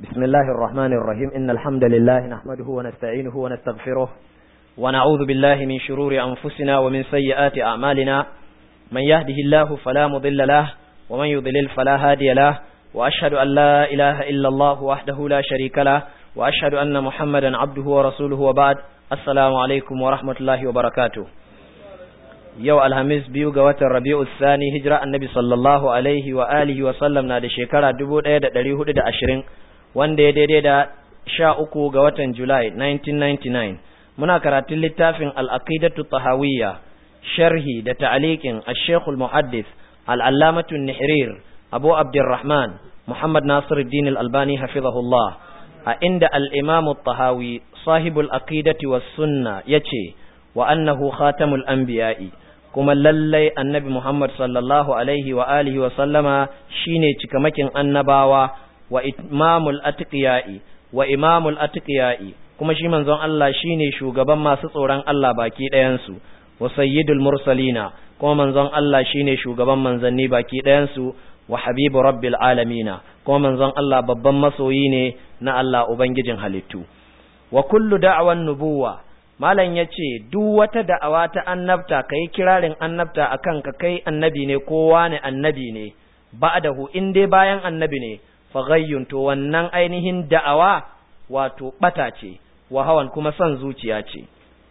بسم الله الرحمن الرحيم إن الحمد لله نحمده ونستعينه ونستغفره ونعوذ بالله من شرور أنفسنا ومن سيئات أعمالنا من يهده الله فلا مضل له ومن يضلل فلا هادي له وأشهد أن لا إله إلا الله وحده لا شريك له وأشهد أن محمدا عبده ورسوله وبعد السلام عليكم ورحمة الله وبركاته yau alhamis biyu ga watan rabi'u sani hijira annabi sallallahu alaihi wa alihi wa sallam na da shekara 1420 wanda ya daidai da 13 ga watan julai 1999 muna karatun littafin al-aqidatu tahawiyya sharhi da ta'liqin al-sheikh al-muhaddith al-allamatu an-nihrir abu abdurrahman muhammad nasiruddin al-albani hafizahullah a inda al-imam at-tahawi sahibul aqidati was-sunnah yace wa annahu khatamul anbiya'i kuma lallai annabi Muhammad sallallahu alaihi wa alihi wa sallama shine cikamakin annabawa wa imamul atqiya'i kuma shi manzon Allah shine shugaban masu tsoron Allah baki ɗayan su wa sayyidul mursalina kuma manzon Allah shine shugaban manzanni baki ɗayan su wa habibu rabbil alamina kuma manzon Allah babban masoyi ne na Allah ubangijin halittu wa kullu da'wan nubuwa Malam ya ce, duk wata da'awa ta annabta, ka yi kirarin annabta a kan ka kai annabi ne, kowa ne annabi ne, ba da hu, in dai bayan annabi ne, fagayyun to wannan ainihin da'awa wato ɓata ce, wa hawan kuma son zuciya ce.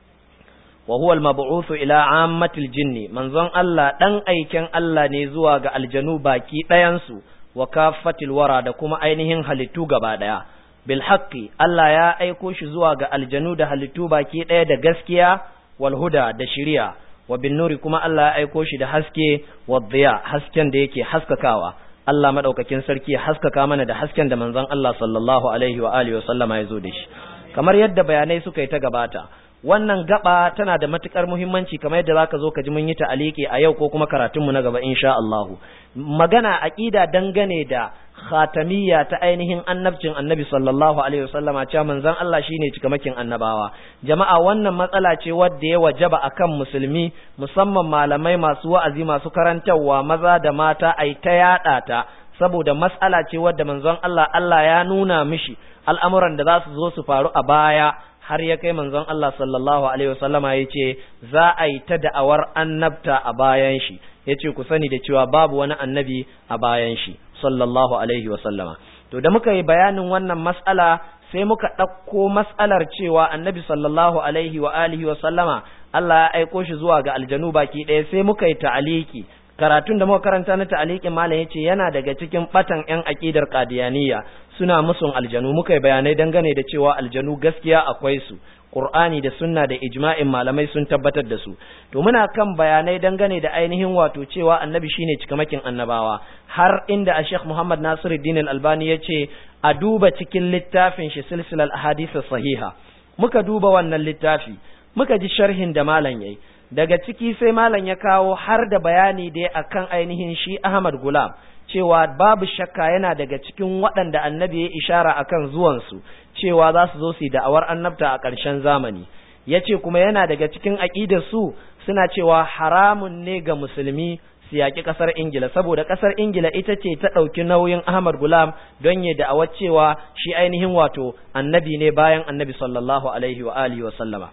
Wa huwal mabu'uthu ila ammatil jinni, manzon Allah ɗan aiken Allah ne zuwa ga aljanu baki ɗayansu, wa kafatil wara da kuma ainihin halittu gaba ɗaya. Bilhaƙi Allah ya aiko shi zuwa ga aljanu da halittu baki ɗaya da gaskiya wal huda da shiriya wa bin nuri kuma Allah ya aiko shi da haske wa dhiya hasken da yake haskakawa Allah madaukakin sarki ya haskaka mana da hasken da manzon Allah sallallahu alaihi wa alihi wa sallama ya zo da shi kamar yadda bayanai suka yi ta gabata wannan gaba tana da matukar muhimmanci kamar yadda zaka zo ka ji mun yi ta'aliki a yau ko kuma karatunmu na gaba insha Allah magana aqida dangane da khatamiyya ta ainihin annabcin annabi sallallahu alaihi wasallama cewa manzon Allah shine cikamakin annabawa jama'a wannan matsala ce wadda ya wajaba akan musulmi musamman malamai masu wa'azi masu karantawa maza da mata ai ta yada ta saboda matsala ce wadda manzon Allah ya nuna mishi al'amuran da za su zo su faru a baya har ya kai manzon Allah sallallahu alaihi wasallama yace za a yi ta da'awar annabta a bayan shi yace ku sani da cewa babu wani annabi a bayan shi sallallahu alaihi wasallama to da muka yi bayanin wannan mas'ala sai muka ɗauko mas'alar cewa annabi sallallahu alaihi wa alihi wasallama Allah ya aiko shi zuwa ga aljanu baki ɗaya sai muka yi ta'aliki karatun da muka karanta na ta'aliqin malam yace yana daga cikin batan ƴan aqidar qadiyaniyya suna musun aljanu muka yi bayanai dangane da cewa aljanu gaskiya akwai su Qur'ani da sunna da ijma'in malamai sun tabbatar da su to muna kan bayanai dangane da ainihin wato cewa annabi shine cikamakin annabawa har inda Sheikh Muhammad Nasiruddin Al-Albani yace a duba cikin littafin shi silsilal ahadith sahiha muka duba wannan littafi muka ji sharhin da malam yayi daga ciki sai malam ya kawo har da bayani dai akan ainihin shi Ahmad Gulam cewa babu shakka yana daga cikin waɗanda annabi ya ishara akan zuwansu cewa za su zo su yi da'awar annabta a ƙarshen zamani ya ce kuma yana daga cikin aƙidarsu suna cewa haramun ne ga musulmi su yaƙi ƙasar Ingila saboda ƙasar Ingila ita ce ta ɗauki nauyin Ahmad Gulam don ya da'awar cewa shi ainihin wato annabi ne bayan annabi sallallahu alaihi wa alihi wa sallama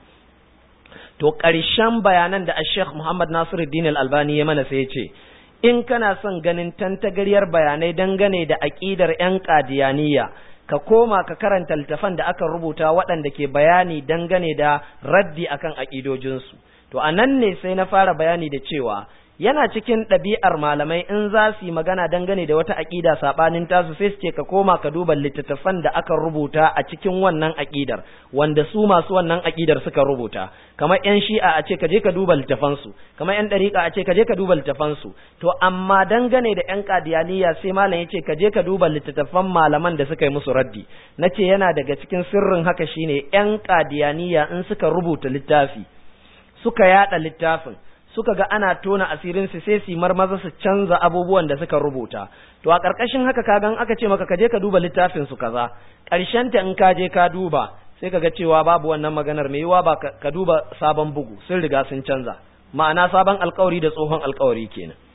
to ƙarshen bayanan da Sheikh Muhammad Nasiruddin Al-Albani ya mana sai ya ce in kana son ganin tantagaryar bayanai dangane da aƙidar ƴan qadiyaniyya ka koma ka karanta littafan da aka rubuta waɗanda ke bayani dangane da raddi akan aƙidojinsu to anan ne sai na fara bayani da cewa yana cikin ɗabi'ar malamai in za su yi magana dangane da wata aƙida saɓanin tasu sai su ce ka koma ka duba littattafan da aka rubuta a cikin wannan aƙidar wanda su masu wannan aƙidar suka rubuta kamar ƴan shi'a a ce ka je ka duba littafansu kamar ƴan ɗariƙa a ce ka je ka duba littafansu to amma dangane da ƴan qadiyaniyya sai malam ya ce ka je ka duba littattafan malaman da suka yi musu raddi nace yana daga cikin sirrin haka shine ƴan qadiyaniyya in suka rubuta littafi suka yada littafin suka ga ana tona asirin su sai su marmaza su canza abubuwan da suka rubuta to a ƙarƙashin haka kagan aka ce maka kaje ka duba littafin su kaza ƙarshen ta in ka je ka duba sai kaga cewa babu wannan maganar mai yiwa ba ka duba sabon bugu sun riga sun canza ma'ana sabon alƙawari da tsohon alƙawari kenan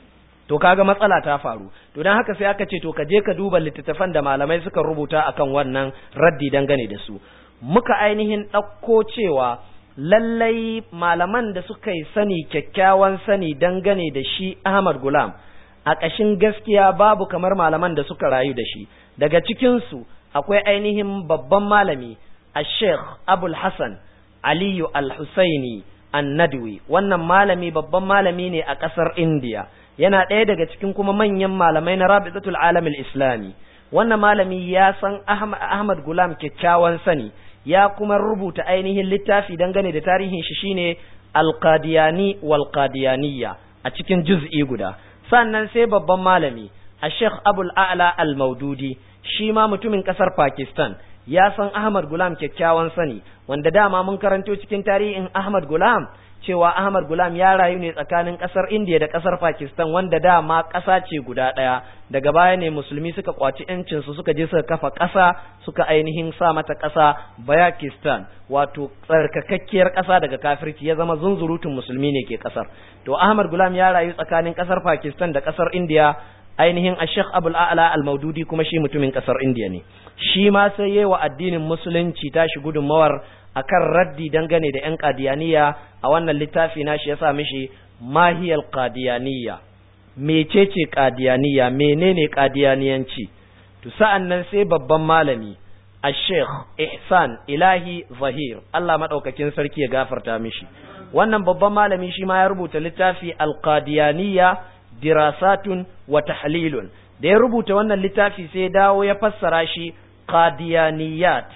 to kaga matsala ta faru. To dan haka sai aka ce to ka je ka duba littattafan da malamai suka rubuta akan wannan raddi dangane da su. Muka ainihin ɗauko cewa lallai malaman da suka yi sani kyakkyawan sani dangane da shi Ahmad Gulam a ƙashin gaskiya babu kamar malaman da suka rayu da shi. Daga cikinsu akwai ainihin babban malami Sheikh Abul Hassan Aliyu Al-Husaini An-Nadwi. Wannan malami babban malami ne a ƙasar India, yana ɗaya daga cikin kuma manyan malamai na Rabitatul Alamil Islami. Wannan malami ya san Ahmad Gulam kyakkyawan sani, ya kuma rubuta ainihin littafi dangane da tarihin shi shine Al-Qadiyani wal Qadiyaniyya a cikin juz'i guda. Sannan sai babban malami Sheikh Abul A'la Al-Maududi, shi ma mutumin ƙasar Pakistan, ya san Ahmad Gulam kyakkyawan sani, wanda dama mun karanto cikin tarihin Ahmad Gulam cewa Ahmad Gulam ya rayu ne tsakanin ƙasar India da ƙasar Pakistan, wanda dama ƙasa ce guda ɗaya. Daga baya ne musulmi suka kwaci ƴancin su, suka je suka kafa ƙasa, suka ainihin sa mata ƙasa Bayakistan, wato tsarkakakkiyar ƙasa daga kafirci, ya zama zunzurutun musulmi ne ke ƙasar. To Ahmad Gulam ya rayu tsakanin ƙasar Pakistan da ƙasar India. Ainihin Sheikh Abul A'la Al-Maududi kuma shi mutumin ƙasar India ne. Shi ma sai yayi wa addinin musulunci tashi gudunmawar akan raddi dangane da ƴan Qadiyaniya. A wannan littafi nashi ya sa mishi Mahiyal Qadiyaniya, mecece Qadiyaniya, menene Qadiyaniyanci. To sa'an nan sai babban malami Sheikh Ihsan Ilahi Zahir, Allah madaukakin sarki ya gafarta mishi. Wannan babban malami shi ma ya rubuta littafi Al-Qadiyaniya dirasatun wa tahlilun. Da ya rubuta wannan littafi sai dawo ya fassara shi Qadiyaniyat,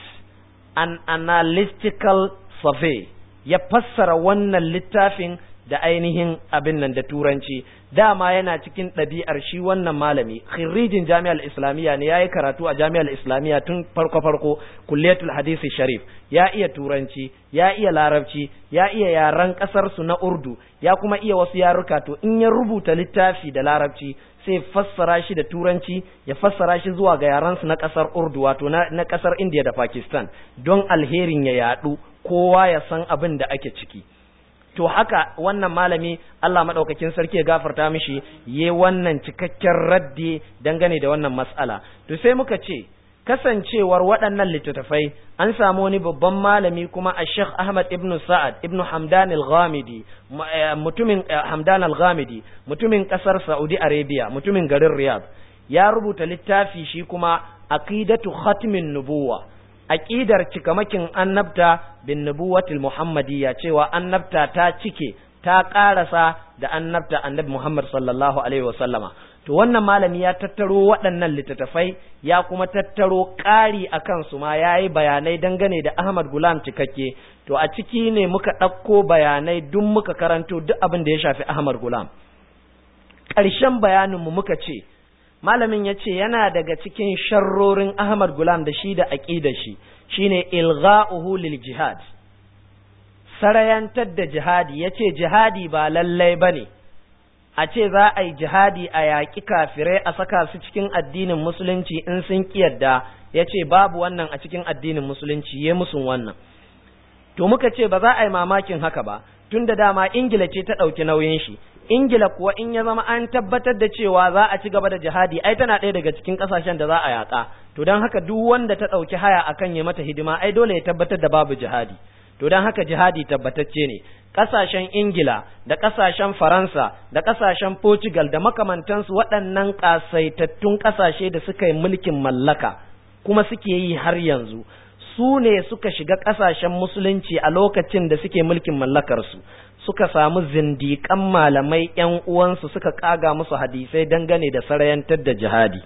an analytical survey. Ya fassara wannan littafin da ainihin abin nan da turanci. Dama yana cikin ɗabi'ar shi wannan malami, khirrijin Jami'ar Islamiyya ne, yayi karatu a Jami'ar Islamiyya tun farko Kulliyatul Hadisi Sharif. Ya iya turanci, ya iya larabci, ya iya yaran ƙasar su na Urdu, ya kuma iya wasu yaruka. To in ya rubuta littafi da larabci sai fassara shi da turanci, ya fassara shi zuwa ga yaran su na ƙasar Urdu, wato na ƙasar India da Pakistan, don alherin ya yadu, kowa ya san abin da ake ciki. To haka wannan malami, Allah madaukakin sarki ya gafarta mishi, wannan cikakken raddi dangane da wannan mas'ala. To sai muka ce kasancewar waɗannan littattafai an samu wani babban malami kuma Sheikh Ahmad ibn Sa'ad ibn Hamdan al-Ghamidi, mutumin Hamdan al-Ghamidi, mutumin ƙasar Saudi Arabia, mutumin garin Riyadh, ya rubuta littafi shi kuma Aqidatu Khatmin Nubuwa, aqidar cikamakin annabta bin nubuwatil muhammadiyya, cewa annabta ta cike ta karasa da annabta annabi Muhammad sallallahu alaihi wasallama. To wannan malami ya tattaro waɗannan littattafai, ya kuma tattaro ƙari akan su ma, yayi bayanai dangane da Ahmad Gulam cikakke. To a ciki ne muka ɗauko bayanai duk muka karanto duk abin da ya shafi Ahmad Gulam. Ƙarshen bayanin mu muka ce malamin ya ce yana daga cikin sharrorin Ahmad Gulam da shi da aƙidar shi shine ilgha'uhu lil jihad, sarayantar da jihadi. Ya ce jihadi ba lallai bane a ce za a yi jihadi a yaƙi kafirai a saka su cikin addinin musulunci in sun ƙiyarda. Ya ce babu wannan a cikin addinin musulunci, ya musun wannan. To muka ce ba za a yi mamakin haka ba, tun da dama Ingila ce ta ɗauki nauyin shi. Ingila kuwa in ya zama an tabbatar da cewa za a ci gaba da jihadi, ai tana ɗaya daga cikin ƙasashen da za a yaƙa. To don haka duk wanda ta ɗauki haya akan ya mata hidima, ai dole ya tabbatar da babu jihadi. To don haka jihadi tabbatacce ne. Ƙasashen Ingila da ƙasashen Faransa da ƙasashen Portugal da makamantansu, waɗannan ƙasaitattun ƙasashe da suka yi mulkin mallaka kuma suke yi har yanzu, su ne suka shiga ƙasashen musulunci a lokacin da suke mulkin mallakarsu, suka samu zindiƙan malamai ƴan uwansu suka ƙaga musu hadisai dangane da sarayantar da jihadi.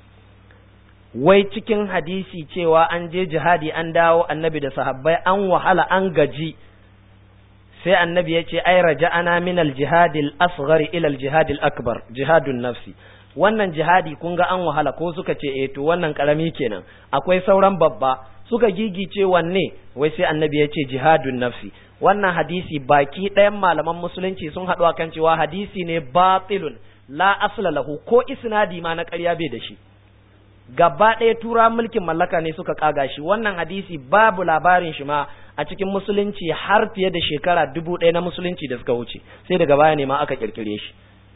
Wai cikin hadisi cewa an je jihadi an dawo, annabi da sahabbai an wahala an gaji, sai annabi ya ce ai raja'ana min al-jihadil asghar ila al-jihadil akbar, jihadun nafsi. Wannan jihadi kun ga an wahala, ko suka ce to wannan karami kenan, akwai sauran babba. Suka gigice wanne? Wai sai annabi ya ce jihadun nafsi. Wannan hadisi baki ɗayan malaman musulunci sun haɗu akan cewa hadisi ne batilun la asla lahu, ko isnadi ma na ƙarya bai da shi. Gaba ɗaya tura mulkin mallaka ne suka kaga shi. Wannan hadisi babu labarin shi ma a cikin musulunci har fiye da shekara 1000 na musulunci da suka wuce, sai daga baya ne ma aka kirkire shi.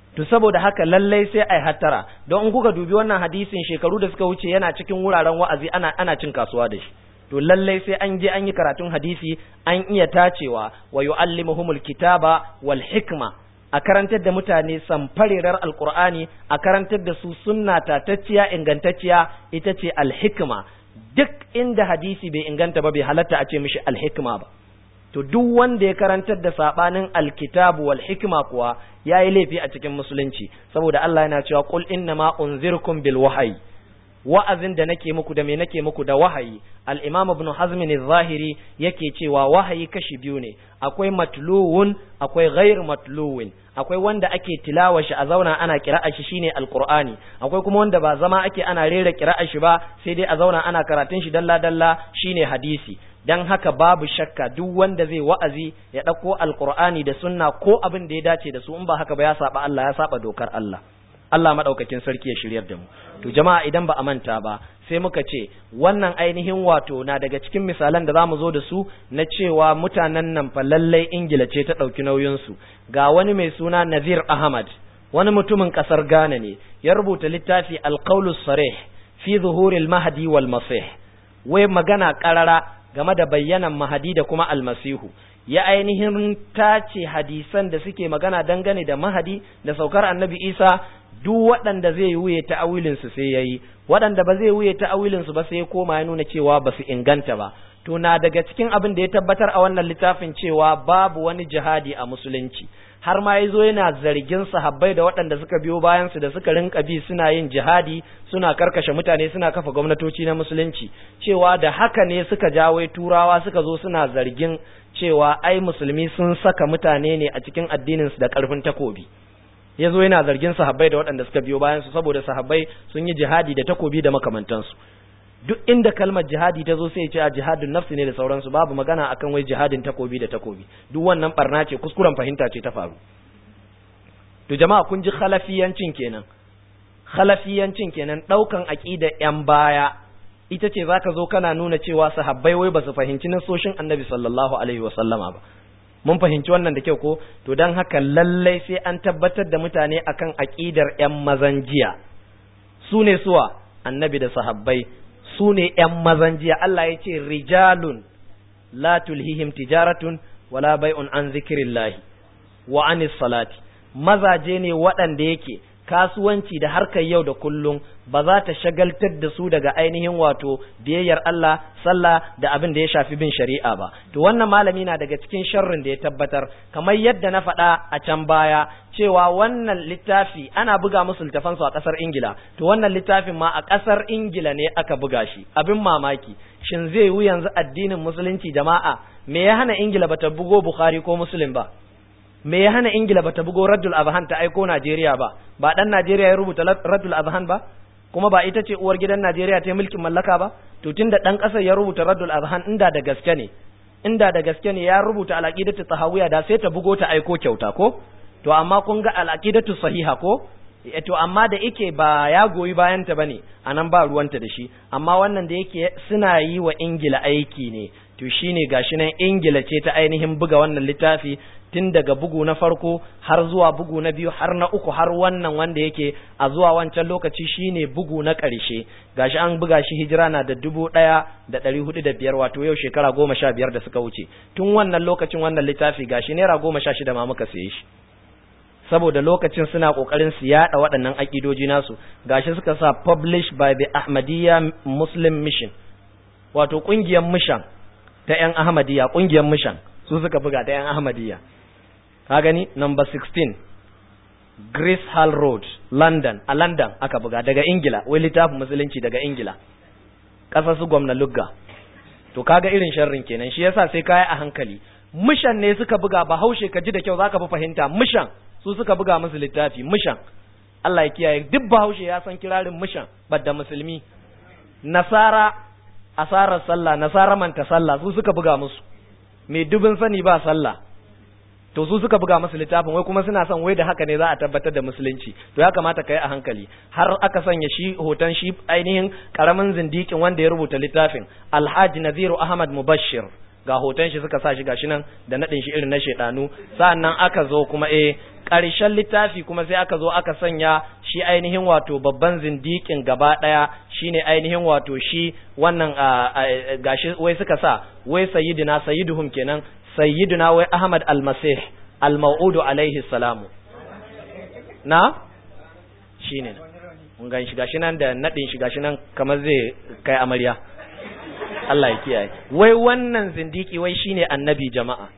to saboda haka lallai sai ai hattara, don in kuka dubi wannan hadisin shekaru da suka wuce yana cikin wuraren wa'azi ana cin kasuwa da shi. To lallai sai an je an yi karatun hadisi, an iya tacewa, wa yu'allimuhumul kitaba wal hikma, a karantar da mutane samfarerar alqur'ani, a karantar da su sunna tatacciya ingantacciya ita ce alhikma. Duk inda hadisi bai inganta ba bai halatta a ce mishi alhikma ba. To duk wanda ya karantar da sabanin alkitabu wal hikma kuwa yayi laifi a cikin musulunci, saboda Allah yana cewa qul innama unzirkum bil wahyi, wa'azin da nake muku da me nake muku da wahayi. Al-Imam Ibn Hazm al-Zahiri yake cewa wahayi kashi biyu ne, akwai matluwun, akwai ghair matluwin. Akwai wanda ake tilawa shi a zauna ana kira'a shi shine alqur'ani, akwai kuma wanda ba zama ake ana rera kira'a shi ba, sai dai a zauna ana karatun shi dalla dalla shine hadisi. Dan haka babu shakka duk wanda zai wa'azi ya dauko alqur'ani da sunna ko abin da ya dace da su, in ba haka ba ya saba Allah, ya saba dokar Allah. Allah madaukakin sarki ya shiryar da mu. To jama'a idan ba a manta ba, sai muka ce wannan ainihin wato na daga cikin misalan da zamu zo da su na cewa mutanen nan fa lallai Ingila ce ta dauki nauyin su. Ga wani mai suna Nazir Ahmad, wani mutumin kasar Ghana ne, ya rubuta littafi Al-Qawlus Sarih fi Zuhuril Mahdi wal Masih, wai magana karara game da bayyanan Mahdi da kuma Almasihu. Ya ainihin tace hadisan da suke magana dangane da Mahdi da saukar Annabi Isa, duk waɗanda zai wuye ta'awilinsu sai ya yi, waɗanda ba zai wuye ta'awilinsu ba sai ya koma ya nuna cewa ba su inganta ba. To na daga cikin abin da ya tabbatar a wannan littafin cewa babu wani jihadi a musulunci, har ma ya zo yana zargin sahabbai da waɗanda suka biyo bayansu da suka rinka bi suna yin jihadi, suna karkashe mutane, suna kafa gwamnatoci na musulunci, cewa da haka ne suka jawo turawa suka zo suna zargin cewa ai musulmi sun saka mutane ne a cikin addininsu da ƙarfin takobi. Ya zo yana zargin sahabbai da waɗanda suka biyo bayan su, saboda sahabbai sun yi jihadi da takobi da makamantansu. Duk inda kalmar jihadi ta zo sai ya ce a jihadin nafsi ne da sauransu, babu magana akan wai jihadin takobi da takobi. Duk wannan barna ce, kuskuren fahimta ce ta faru. To jama'a kun ji khalafiyancin kenan ɗaukan aqida yan baya ita ce zaka zo kana nuna cewa sahabbai wai ba su fahimci nasoshin Annabi sallallahu alaihi wasallama ba. Mun fahimci wannan da kyau ko? To don haka lallai sai an tabbatar da mutane akan aqidar ƴan mazan jiya. Su ne suwa? Annabi da sahabbai. Su ne ƴan mazan jiya. Allah ya ce rijalun la tulhihim tijaratun wala bai'un an zikrillahi wa anis salati. Mazaje ne waɗanda yake kasuwanci da harkar yau da kullum ba za ta shagaltar da su daga ainihin wato biyayyar Allah, sallah da abin da ya shafi bin shari'a ba. To wannan malami na daga cikin sharrin da ya tabbatar, kamar yadda na faɗa a can baya cewa wannan littafi ana buga musu littafan su a ƙasar Ingila. To wannan littafin ma a ƙasar Ingila ne aka buga shi. Abin mamaki, shin zai yi yanzu addinin musulunci jama'a? Me ya hana Ingila bata bugo Bukhari ko Muslim ba? Me ya hana Ingila bata bugo Raddul Adhan ta aiko Najeriya ba? Ba dan Najeriya ya rubuta Raddul Adhan ba? Kuma ba ita ce uwar gidan Najeriya ta mulkin mallaka ba? To tunda dan kasar ya rubuta Raddul Adhan, inda da gaske ne ya rubuta al-aqidatu tahawiyya da sai ta bugo ta aiko kyauta ko? To amma kun ga al-aqidatu sahiha ko? To amma da yake ba ya goyi bayan ta bane, anan ba ruwanta da shi. Amma wannan da yake suna yi wa Ingila aiki ne. To shine gashi nan Ingila ce ta ainihin buga wannan littafi tun daga bugu na farko har zuwa bugu na biyu har na uku har wannan wanda yake a zuwa wancan lokaci shine bugu na ƙarshe. Gashi an buga shi hijira na da 1405, wato yau shekara 15 da suka wuce. Tun wannan lokacin wannan littafi gashi naira 16 ma muka saye shi, saboda lokacin suna kokarin su yada waɗannan akidoji nasu. Gashi suka sa published by the Ahmadiyya Muslim Mission, wato kungiyar mission ta yan Ahmadiyya, kungiyar mission su suka buga ta yan Ahmadiyya. Ka gani number 16 Grace Hall Road, London, a London aka buga, daga Ingila, wai littafin musulunci daga Ingila, ƙasar su gwamna Lugga. To kaga irin sharrin kenan, shi yasa sai kai a hankali. Mission ne suka buga, Bahaushe ka ji da kyau zaka fi fahimta. Mission su suka buga musu littafi, Mission. Allah ya kiyaye, duk Bahaushe ya san kirarin Mission, badda musulmi. Nasara asarar sallah, Nasara manta sallah, su suka buga musu. Mai dubin sani ba sallah, to su suka buga musu littafin, wai kuma suna son wai da haka ne za a tabbatar da musulunci. To ya kamata ka yi a hankali. Har aka sanya shi hoton shi ainihin karamin zindikin wanda ya rubuta littafin, Alhaji Naziru Ahmad Mubashir, ga hoton shi suka sa shi gashi nan da nadin shi irin na shedanu. Sa'annan aka zo kuma ƙarshen littafi kuma sai aka zo aka sanya shi ainihin wato babban zindikin gaba ɗaya shine ainihin wato shi wannan gashi wai suka sa wai sayyiduhum kenan sayyiduna wai Ahmad al-Masih al-Mau'udu alaihi salamu na shine mun gan shi gashi nan da nadin shi gashi nan kamar zai kai amarya Allah ya kiyaye wai wannan zindiki wai shine annabi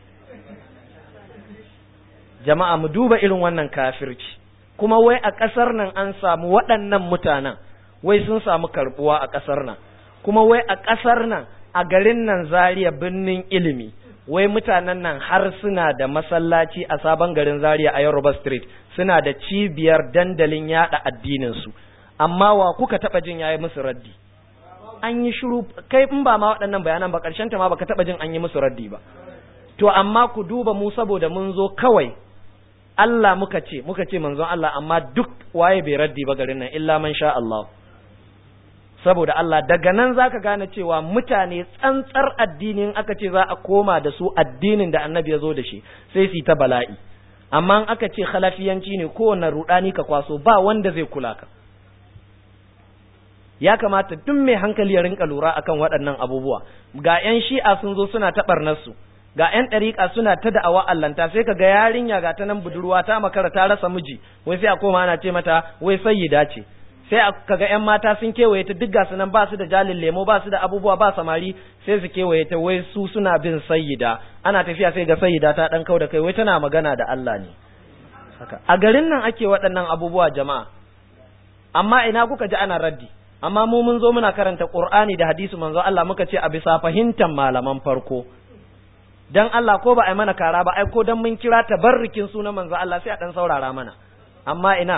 jama'a mu duba irin wannan kafirci kuma wai a ƙasar nan an samu waɗannan mutanen wai sun samu karbuwa a ƙasar nan kuma wai a ƙasar nan a garin nan Zaria birnin ilimi wai mutanen nan har suna da masallaci a sabon garin Zaria a Yoruba Street suna da cibiyar dandalin yada addinin su amma wa kuka taba jin yayi musu raddi an yi shiru kai in ba ma waɗannan bayanan ba ƙarshen ta ma baka taba jin an yi musu raddi ba to amma ku duba mu saboda mun zo kawai Allah muka ce manzon Allah amma duk waye bai raddi ba garin nan illa man sha Allah saboda Allah daga nan zaka gane cewa mutane tsantsar addinin aka ce za a koma da su addinin da annabi ya zo da shi sai su ta bala'i amma in aka ce khalafiyanci ne kowane rudani ka kwaso ba wanda zai kula ka ya kamata duk mai hankali ya rinka lura akan waɗannan abubuwa ga 'yan shi'a sun zo suna ta barnarsu ga 'yan ɗariƙa suna ta da'awa allanta sai ka ga yarinya ga ta nan budurwa ta makara ta rasa miji wai sai a koma ana ce mata wai sayyida ce sai ka ga 'yan mata sun kewaye ta duk gasu nan ba su da jalin lemo ba su da abubuwa ba samari sai su kewaye ta wai su suna bin sayyida ana tafiya sai ga sayyida ta ɗan kau da kai wai tana magana da Allah ne haka a garin nan ake waɗannan abubuwa jama'a amma ina kuka ji ana raddi amma mu mun zo muna karanta Qur'ani da hadisi manzo Allah muka ce a bisa fahimtar malaman farko dan Allah ko ba a yi mana kara ba ai ko dan mun kira tabarrukin sunan manzo Allah sai a dan saurara mana amma ina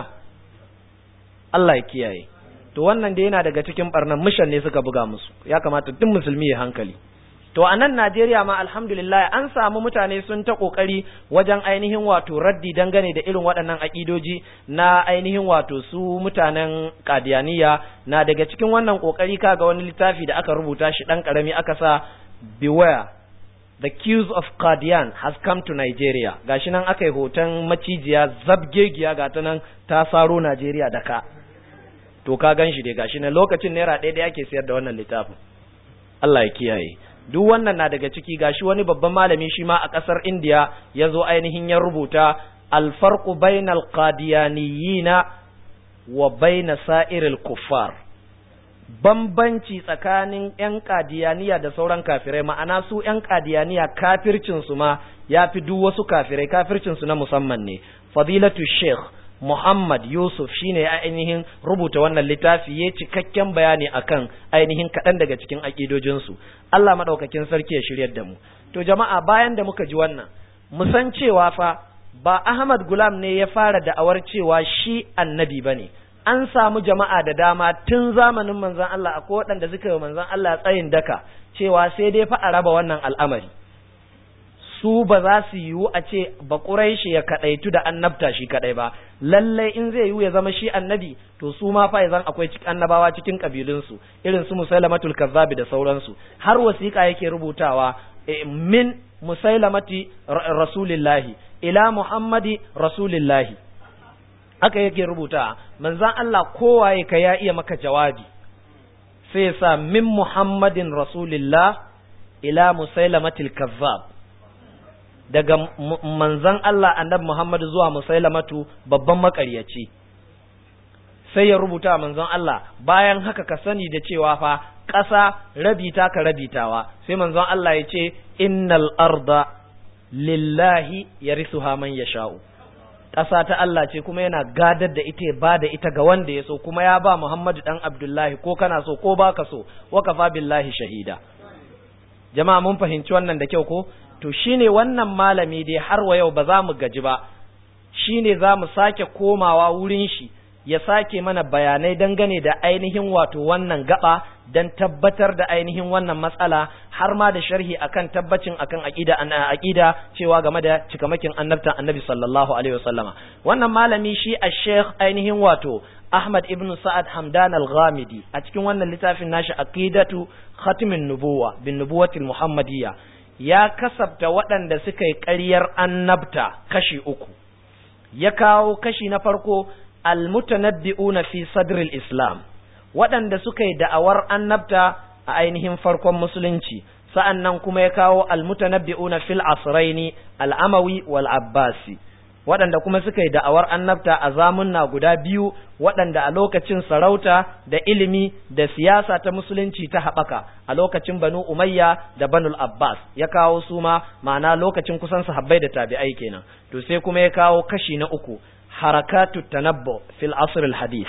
Allah ya kiyaye to wannan da yana daga cikin barnan mishan ne suka buga musu ya kamata duk musulmi ya hankali to a nan Najeriya ma alhamdulillah an samu mutane sun ta kokari wajen ainihin wato raddi dangane da irin waɗannan akidoji na ainihin wato su mutanen Qadiyaniya na daga cikin wannan kokari kaga wani littafi da aka rubuta shi dan karami aka sa beware the queues of Qadian has come to Nigeria gashi nan aka yi hoton macijiya zabgegiya ga ta nan ta saro Najeriya da ka to ka gan shi dai gashi nan lokacin naira ɗaya da yake sayar da wannan littafin Allah ya kiyaye duk wannan na daga ciki gashi wani babban malami shi ma a ƙasar India ya zo ainihin ya rubuta alfarqu bainal qadiyaniyina wa baina sa'iril kuffar bambanci tsakanin ƴan qadiyaniya da sauran kafirai ma'ana su ƴan qadiyaniya kafircin su ma yafi duk wasu kafirai kafircin su na musamman ne fadilatu sheikh Muhammad Yusuf shine ya ainihin rubuta wannan littafi ya cikakken bayani akan ainihin kaɗan daga cikin aƙidojinsu. Allah maɗaukakin sarki ya shiryar da mu. To jama'a bayan da muka ji wannan, mu san cewa fa ba Ahmad Gulam ne ya fara da'awar cewa shi annabi bane. An samu jama'a da dama tun zamanin manzon Allah akwai waɗanda suka yi manzon Allah tsayin daka cewa sai dai fa a raba wannan al'amari. Su ba za su yiwu a ce ba Quraishi ya kadaitu da annabta shi kadai ba lallai in zai yiwu ya zama shi annabi to su ma fa yanzu akwai annabawa cikin kabilun su irin su Musailamatul Kazzabi da sauransu har wasiƙa yake rubutawa min Musailamati Rasulillahi ila Muhammadi Rasulillahi haka yake rubuta manzon Allah kowaye ka ya iya maka jawabi sai sa min Muhammadin Rasulillah ila Musailamatil Kazzab daga manzan Allah annabi Muhammad zuwa Musailamatu babban makaryaci sai ya rubuta manzon Allah bayan haka ka sani da cewa fa ƙasa rabita ka rabitawa sai manzon Allah ya ce innal arda lillahi yarisuha man yasha'u ƙasa ta Allah ce kuma yana gadar da ita ba da ita ga wanda ya so kuma ya ba Muhammadu dan Abdullahi ko kana so ko baka so wa kafa billahi shahida jama'a mun fahimci wannan da kyau ko to shine wannan malami dai har wa yau ba za mu gaji ba shine za mu sake komawa wurin shi ya sake mana bayanai dangane da ainihin wato wannan gaba dan tabbatar da ainihin wannan matsala har ma da sharhi akan tabbacin akan aqida cewa game da cikamakin annabtan annabi sallallahu alaihi wasallama wannan malami shi al-sheikh ainihin wato Ahmad ibn Sa'ad Hamdan al-Ghamidi a cikin wannan littafin nashi aqidatu khatimin nubuwa bin nubuwatil muhammadiyya ya kasabta waɗanda suka yi ƙaryar annabta kashi uku ya kawo kashi na farko almutanabbi'una fi sadril islam, waɗanda suka yi da'awar annabta a ainihin farkon musulunci. sa'annan kuma ya kawo almutanabbi'una fil asraini al'amawi wal abbasi, waɗanda kuma suka yi da'awar annabta a zamunna guda biyu, waɗanda a lokacin sarauta da ilimi da siyasa ta musulunci ta haɓaka a lokacin banu umayya da banul abbas. Ya kawo su ma ma'ana lokacin kusan sahabbai da tabi'ai kenan. To sai kuma ya kawo kashi na uku, harakatu tanabbu fil asr al hadith,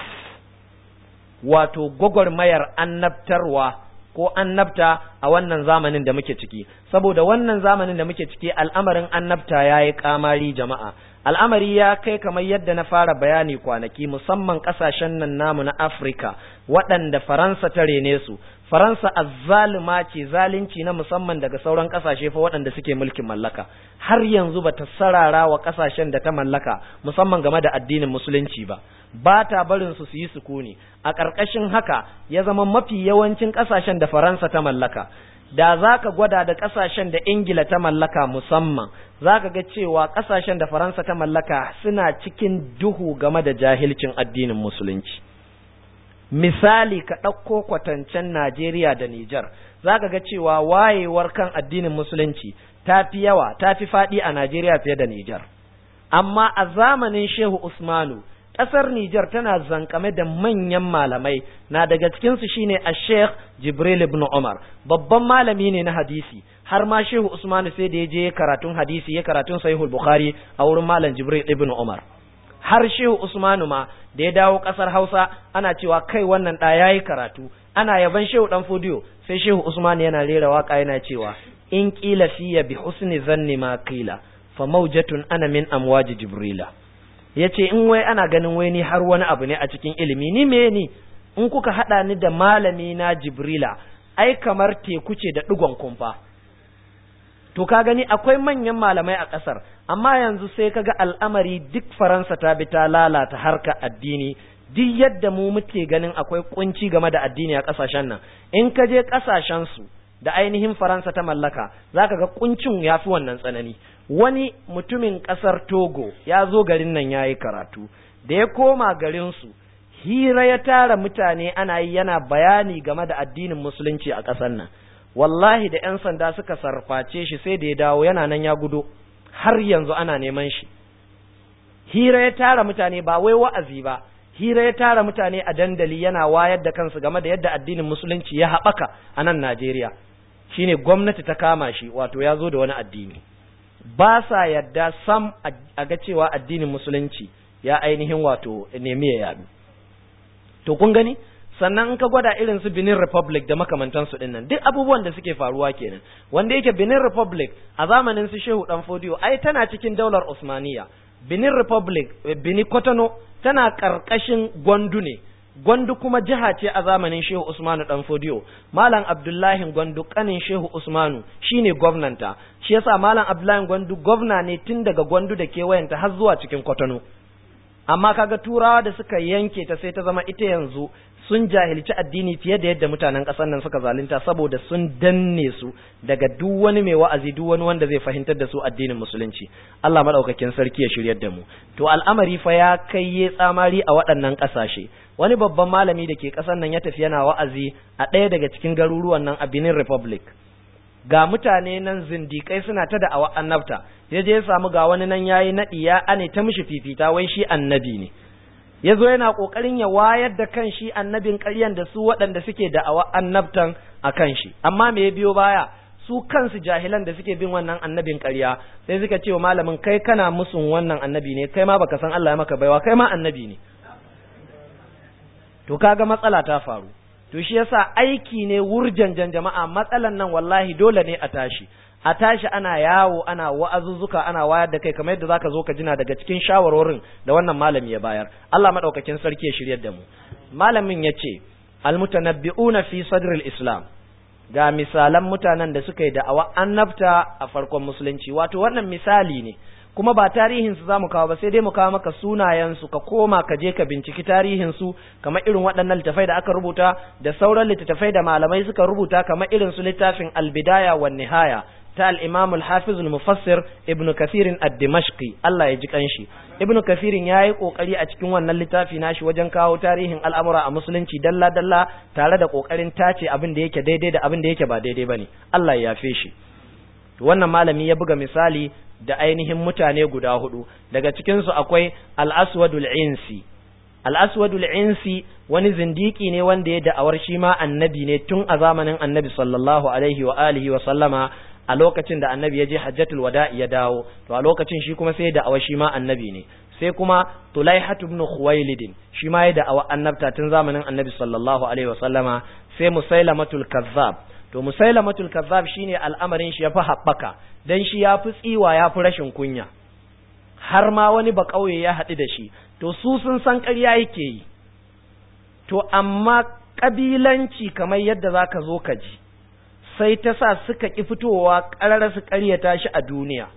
wato gwagwarmayar annabtarwa ko annabta a wannan zamanin da muke ciki. Saboda wannan zamanin da muke ciki al'amarin annabta yayi kamari jama'a. Al'amari ya kai kamar yadda na fara bayani kwanaki, musamman kasashen nan namu na Afirka waɗanda Faransa ta rene su. Faransa azzalima ce, zalunci na musamman daga sauran kasashe fa waɗanda suke mulkin mallaka. Har yanzu bata sarara wa kasashen da ta mallaka musamman game da addinin musulunci ba. Ba ta barin su yi sukuni. A ƙarƙashin haka ya zama mafi yawancin kasashen da Faransa ta mallaka, da za ka gwada da ƙasashen da Ingila ta mallaka musamman, za ka ga cewa ƙasashen da Faransa ta mallaka suna cikin duhu game da jahilcin addinin musulunci. Misali, ka ɗauko kwatancen Najeriya da Nijar, za ka ga cewa wayewar kan addinin musulunci ta fi yawa, ta fi faɗi a Najeriya fiye da Nijar. Amma a zamanin Shehu Usmanu, ƙasar Nijar tana zankame da manyan malamai, na daga cikinsu shine a Sheikh Jibril ibn Umar, babban malami ne na hadisi, har ma Shehu Usmanu sai da ya je karatun hadisi, ya karatun Sahihul Bukhari a wurin Malam Jibril ibn Umar. Har Shehu Usmanu ma da ya dawo ƙasar Hausa ana cewa kai wannan ɗa yayi karatu, ana yaban Shehu Dan Fodiyo, sai Shehu Usmanu yana rera waka yana cewa in qila fiya bi husni zanni ma qila fa mawjatun ana min amwaji Jibrila. Ya ce in wai ana ganin wai ni har wani abu ne a cikin ilimi, ni me ni in kuka haɗa ni da malami na Jibrila, ai kamar teku ce da ɗigon kumfa. To ka gani akwai manyan malamai a ƙasar, amma yanzu sai kaga al'amari duk Faransa ta bi ta lalata harka addini. Duk yadda mu muke ganin akwai kunci game da addini a ƙasashen nan, in ka je ƙasashen su da ainihin Faransa ta mallaka, zaka ga kuncin yafi wannan tsanani. Wani mutumin ƙasar Togo ya zo garin nan ya yi karatu, da ya koma garinsu hira ya tara mutane ana yi yana bayani game da addinin musulunci a ƙasar nan. Wallahi da 'yan sanda suka sarface shi sai da ya dawo yana nan ya gudo, har yanzu ana neman shi. Hira ya tara mutane, ba wai wa'azi ba, hira ya tara mutane a dandali yana wayar da kansu game da yadda addinin musulunci ya haɓaka a nan Najeriya. Shine gwamnati ta kama shi, wato ya zo da wani addini. Ba sa yadda sam a ga cewa addinin musulunci ya ainihin wato nemi ya yadu. To kun gani, sannan in ka gwada irin su Benin Republic da makamantansu dinnan, duk abubuwan da suke faruwa kenan. Wanda yake Benin Republic a zamanin su Shehu Dan Fodiyo ai tana cikin daular Usmaniya. Benin Republic, Benin Kotono tana karkashin Gwandu ne. Gwandu kuma jiha ce a zamanin Shehu Usmanu Dan Fodiyo. Malam Abdullahi Gwandu kanin Shehu Usmanu shine gwamnanta. Shi yasa Malam Abdullahi Gwandu gwamna ne tun daga Gwandu da kewayenta har zuwa cikin Kotono. Amma kaga Turawa da suka yanke ta sai ta zama ita yanzu sun jahilci addini fiye da yadda mutanen ƙasar nan suka zalunta, saboda sun danne su daga duk wani mai wa'azi, duk wani wanda zai fahimtar da su addinin musulunci. Allah madaukakin sarki ya shiryar da mu. To al'amari fa ya kai ya tsamari a waɗannan ƙasashe. Wani babban malami da ke ƙasar nan ya tafi yana wa'azi a ɗaya daga cikin garuruwan nan a Benin Republic. Ga mutane nan zindikai suna ta da'awa annabta, ya je ya samu ga wani nan yayi naɗi ya ane ta mishi fifita wai shi annabi ne. Ya zo yana ƙoƙarin ya wayar da kan shi annabin ƙaryan da su waɗanda suke da'awa annabtan a kan shi. Amma me ya biyo baya? Su kansu jahilan da suke bin wannan annabin ƙarya sai suka ce wa malamin, kai kana musun wannan annabi ne, kai ma baka san Allah ya maka baiwa, kai ma annabi ne. To kaga matsala ta faru. To shi yasa aiki ne wurjanjan jama'a, matsalan nan wallahi dole ne a tashi ana yawo, ana wa'azuzzuka, ana wayar da kai, kamar yadda zaka zo ka jina daga cikin shawarorin da wannan malami ya bayar. Allah madaukakin sarki ya shiryar da mu. Malamin yace almutanabbi'una fi sadril islam, ga misalan mutanen da suka yi da'awa annabta a farkon musulunci. Wato wannan misali ne, kuma ba tarihin su zamu kawo ba, sai dai mu kawo maka sunayen su, ka koma ka je ka binciki tarihin su, kamar irin waɗannan littafai da aka rubuta da sauran littafai da malamai suka rubuta, kamar irin su littafin al-bidaya wan nihaya ta al-Imam al-Hafiz al-Mufassir Ibn Kathir ad-Dimashqi Allah ya ji kanshi. Ibn Kathir yayi kokari a cikin wannan littafi nashi wajen kawo tarihin al'amura a musulunci dalla dalla tare da kokarin tace abin da yake daidai da abin da yake ba daidai bane. Allah ya yafe shi. Wannan malami ya buga misali da ainihin mutane guda hudu, daga cikin su akwai al-Aswadul Insi. Al-Aswadul Insi wani zindiki ne wanda ya da'awar shi ma annabi ne tun a zamanin Annabi sallallahu alaihi wa alihi wa sallama, a lokacin da Annabi ya je Hajjatul Wada ya dawo, to a lokacin shi kuma sai ya da'awar shi ma annabi ne. Sai kuma Tulaihat ibn Khuwailid shi ma ya da'awar annabta tun zamanin Annabi sallallahu alaihi wa sallama. Sai Musailamatul Kazzab, to Musailamatul Kazzab shine al'amarin shi ya fi haɓaka dan shi ya fi tsiwa, ya fi rashin kunya, har ma wani ba kauye ya haɗu da shi, to su sun san ƙarya yake yi, to amma ƙabilanci kamar yadda za ka zo ka ji sai ta sa suka ƙi fitowa ƙarar su ƙaryata shi a duniya.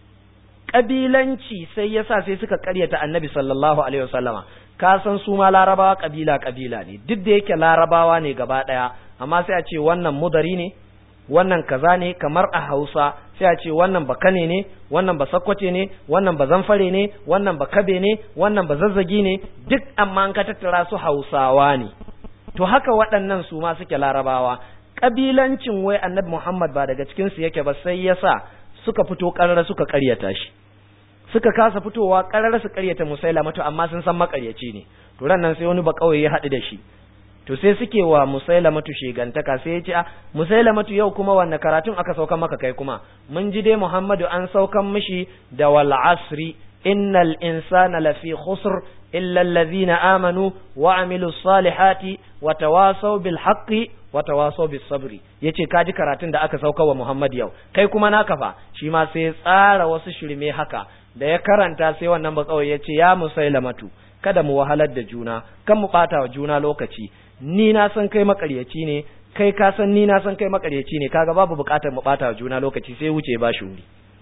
Ƙabilanci sai ya sa sai suka ƙaryata Annabi sallallahu alaihi wasallama. Ka san su ma larabawa ƙabila ne, duk da yake larabawa ne gaba ɗaya, amma sai a ce wannan mudari ne, wannan kaza ne, kamar a Hausa sai a ce wannan ba Kane ne, wannan ba Sakkwace ne, wannan ba Zamfare ne, wannan ba Kabe ne, wannan ba Zazzagi ne, duk amma an ka tattara su Hausawa ne. To haka waɗannan su ma suke larabawa. Kabilancin wai Annabi Muhammad ba daga cikin su yake ba, sai yasa suka fito ƙarara suka ƙaryata shi. Suka kasa fitowa ƙarara su ƙaryata Musailamatu, amma sun san maƙaryaci ne. To ran nan sai wani ba kauye ya haɗu da shi. To sai suke wa Musailamatu shegantaka, sai ya ce Musailamatu yau kuma wanne karatun aka saukan maka kai kuma? Mun ji dai Muhammadu an saukan mishi da wal asri innal insana lafi khusr illa allazina amanu wa amilus salihati wa tawasaw bil haqqi wa tawasaw bis sabri. Yace kaji karatun da aka sauka wa Muhammad yau, kai kuma naka fa? Shi ma sai tsara wasu shirme haka, da ya karanta sai wannan ba kawai yace ya Musailamatu, kada mu wahalar da juna, kan mu bata wa juna lokaci, ni na san kai makaryaci ne, kai ka san ni na san kai makaryaci ne, kaga babu bukatar mu bata wa juna lokaci, sai wuce ba shi wuri.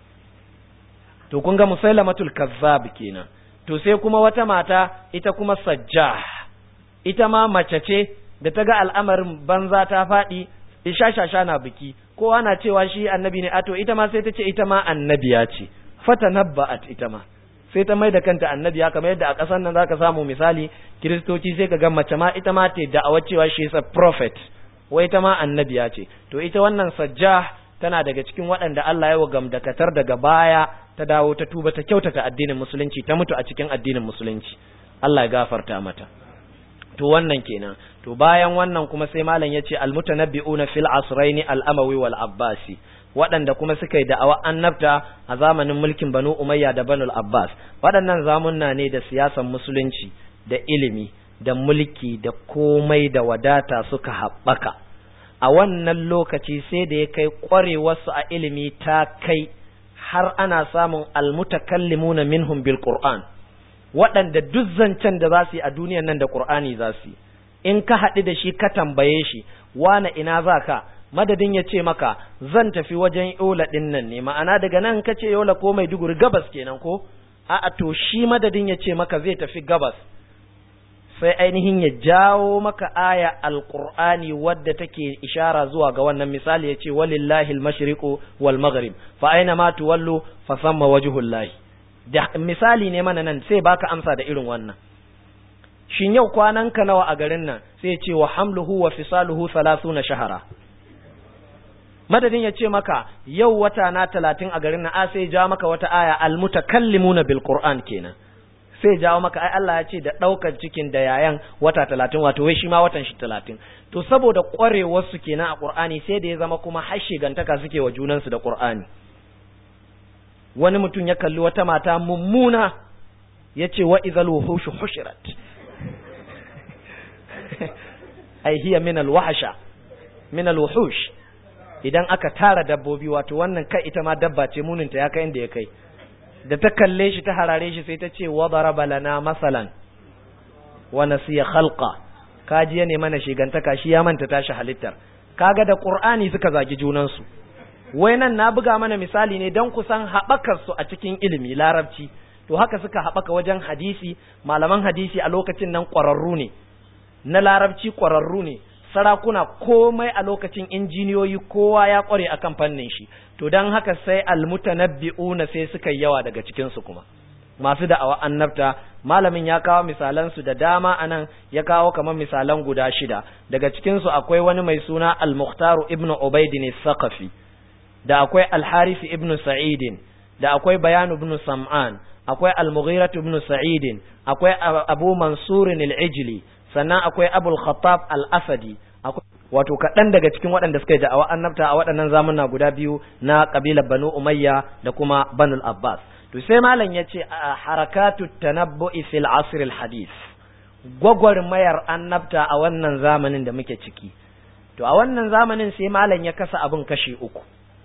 To kun ga Musailamatul Kazzab kenan. To sai kuma wata mata, ita kuma Sajjah, ita ma mace ce da ta ga al'amarin banza ta faɗi, ishashasha na biki, kowa na cewa shi annabi ne, ato ita ma sai ta ce ita ma annabiya ce, fatanabba'at ita ma sai ta mai da kanta annabiya, kamar yadda a ƙasar nan zaka samu misali kiristoci sai ka ga mace ma ita ma ta da'awa cewa she is a prophet, wai ita ma annabiya ce. To ita wannan Sajjah tana daga cikin waɗanda Allah ya wa gamdakatar daga baya ta dawo ta tuba ta kyautata addinin musulunci, ta mutu a cikin addinin musulunci, Allah ya gafarta mata. To wannan kenan. To bayan wannan kuma sai malam yace almutanabbi'una fil asraini al-amawi wal abbasi, waɗanda kuma suka yi da'awa annabta a zamanin mulkin Banu Umayya da Banu Abbas. Waɗannan zamunna ne da siyasar musulunci da ilimi da mulki da komai da wadata suka haɓaka. A wannan lokaci sai da ya kai ƙwarewarsu a ilimi ta kai har ana samun almutakallimuna minhum bil Qur'an, waɗanda duk zancen da za su yi a duniyan nan da Qur'ani za su yi. In ka haɗu da shi ka tambaye shi, wane ina za ka? Madadin ya ce maka zan tafi wajen Yola ɗin nan ne, ma'ana daga nan ka ce Yola ko Maiduguri gabas kenan ko? A'a, to shi madadin ya ce maka zai tafi gabas, sai ainihin ya jawo maka aya alqur'ani wadda take ishara zuwa ga wannan. Misali ya ce walillahi al-mashriqu wal maghrib fa aina ma tuwallu fa thamma wajhullahi. Da misali ne mana nan sai baka amsa da irin wannan. Shin yau kwananka nawa a garin nan? Sai ya ce wa hamluhu wa fisaluhu 30 shahara. Madadin ya ce maka yau wata na 30 a garin nan, sai ja maka wata aya almutakallimuna bil qur'an kenan, sai jawo maka ai Allah ya ce da daukar cikin da yayan wata 30, wato wai shi ma watan shi 30. To saboda kwarewar su kenan a Qur'ani sai da ya zama kuma har shigantaka suke wa junan su da Qur'ani. Wani mutum ya kalli wata mata mummuna yace wa idhal wuhushu hushirat ai hiya min al wahsha min al wuhush. Idan aka tara dabbobi, wato wannan kai ita ma dabba ce, muninta ya kai inda ya kai. Da ta kalle shi ta harare shi sai ta ce wa daraba lana masalan wa nasiya khalqa. Kaji ya ne mana shigantaka, shi ya manta tashi halittar. Kaga da Qur'ani suka zagi junan su. Wai nan na buga mana misali ne dan kusan habakar su a cikin ilimi larabci. To haka suka habaka wajen hadisi, malaman hadisi a lokacin nan ƙwararru ne, na larabci ƙwararru ne, sarakuna komai a lokacin injiniyoyi kowa ya kware akan fannin shi to dan haka sai almutanabbi'una sai suka yawa daga cikin su kuma masu da'awa annabta. Malamin ya kawo misalan su da dama anan, ya kawo kamar misalan guda 6 daga cikin su akwai wani mai suna al-Mukhtar ibn Ubayd al-Thaqafi, da akwai al-Harith ibn Sa'id, da akwai Bayan ibn Sam'an, akwai al-Mughira ibn Sa'id, akwai Abu Mansur al-Ijli, sannan akwai Abul Khattab al-Asadi. Wato kaɗan daga cikin waɗanda suka yi da'awa annabta a waɗannan zamuna guda biyu na ƙabilar Banu Umayya da kuma Banu Abbas. To sai malam ya ce a harakatu tanabbu'i fil asr al-hadith, gwagwarmayar annabta a wannan zamanin da muke ciki. To a wannan zamanin sai malam ya kasa abin kashi 3.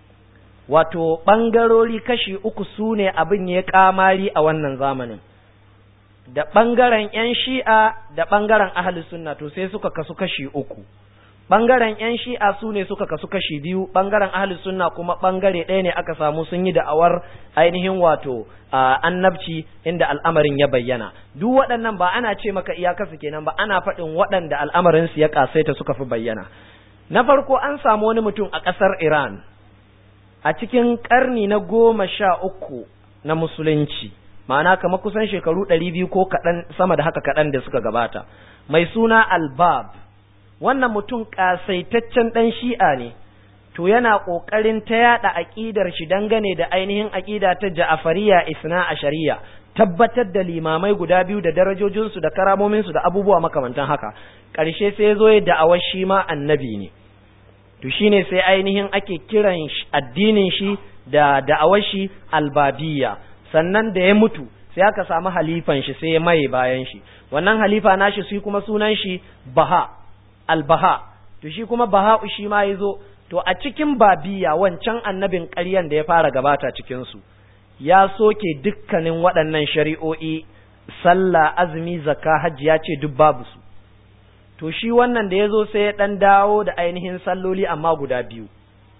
Wato ɓangarori kashi 3 su ne abin ya kamari a wannan zamanin. Da ɓangaren 'yan shi'a da ɓangaren ahlus sunna to sai suka kasu kashi 3. Ɓangaren 'yan shi'a su ne suka kasu kashi 2, ɓangaren ahlus sunna kuma ɓangare ɗaya ne aka samu sun yi da'awar ainihin wato annabci inda al'amarin ya bayyana. Duk waɗannan ba ana ce maka iyakarsu kenan ba, ana faɗin waɗanda al'amarin su ya kasaita suka fi bayyana. Na farko an samu wani mutum a ƙasar Iran a cikin ƙarni na 13 na musulunci, ma'ana kamar kusan shekaru 200 ko kaɗan sama da haka kaɗan da suka gabata, mai suna Albab. Wannan mutum ƙasaitaccen ɗan shi'a ne, to yana ƙoƙarin ta yaɗa aƙidar shi dangane da ainihin aƙida ta Ja'afariya Isna Ashariya, tabbatar da limamai guda biyu da darajojinsu da karamominsu da abubuwa makamantan haka. Ƙarshe sai zo ya da'awar shi ma annabi ne. To shine sai ainihin ake kiran addinin shi da da'awar shi Albabiyya. Sannan da ya mutu sai aka samu halifan shi sai ya maye bayan shi. Wannan halifa nashi shi kuma sunan shi Baha, Al-Baha. To shi kuma Baha'u shi ma yazo, to a cikin Babiyya wancan annabin ƙaryan da ya fara gabata cikin su ya soke dukkanin waɗannan shari'o'i, sallah, azumi, zakka, hajji, ya ce duk babu su. To shi wannan da yazo sai ya dan dawo da ainihin salloli amma guda 2.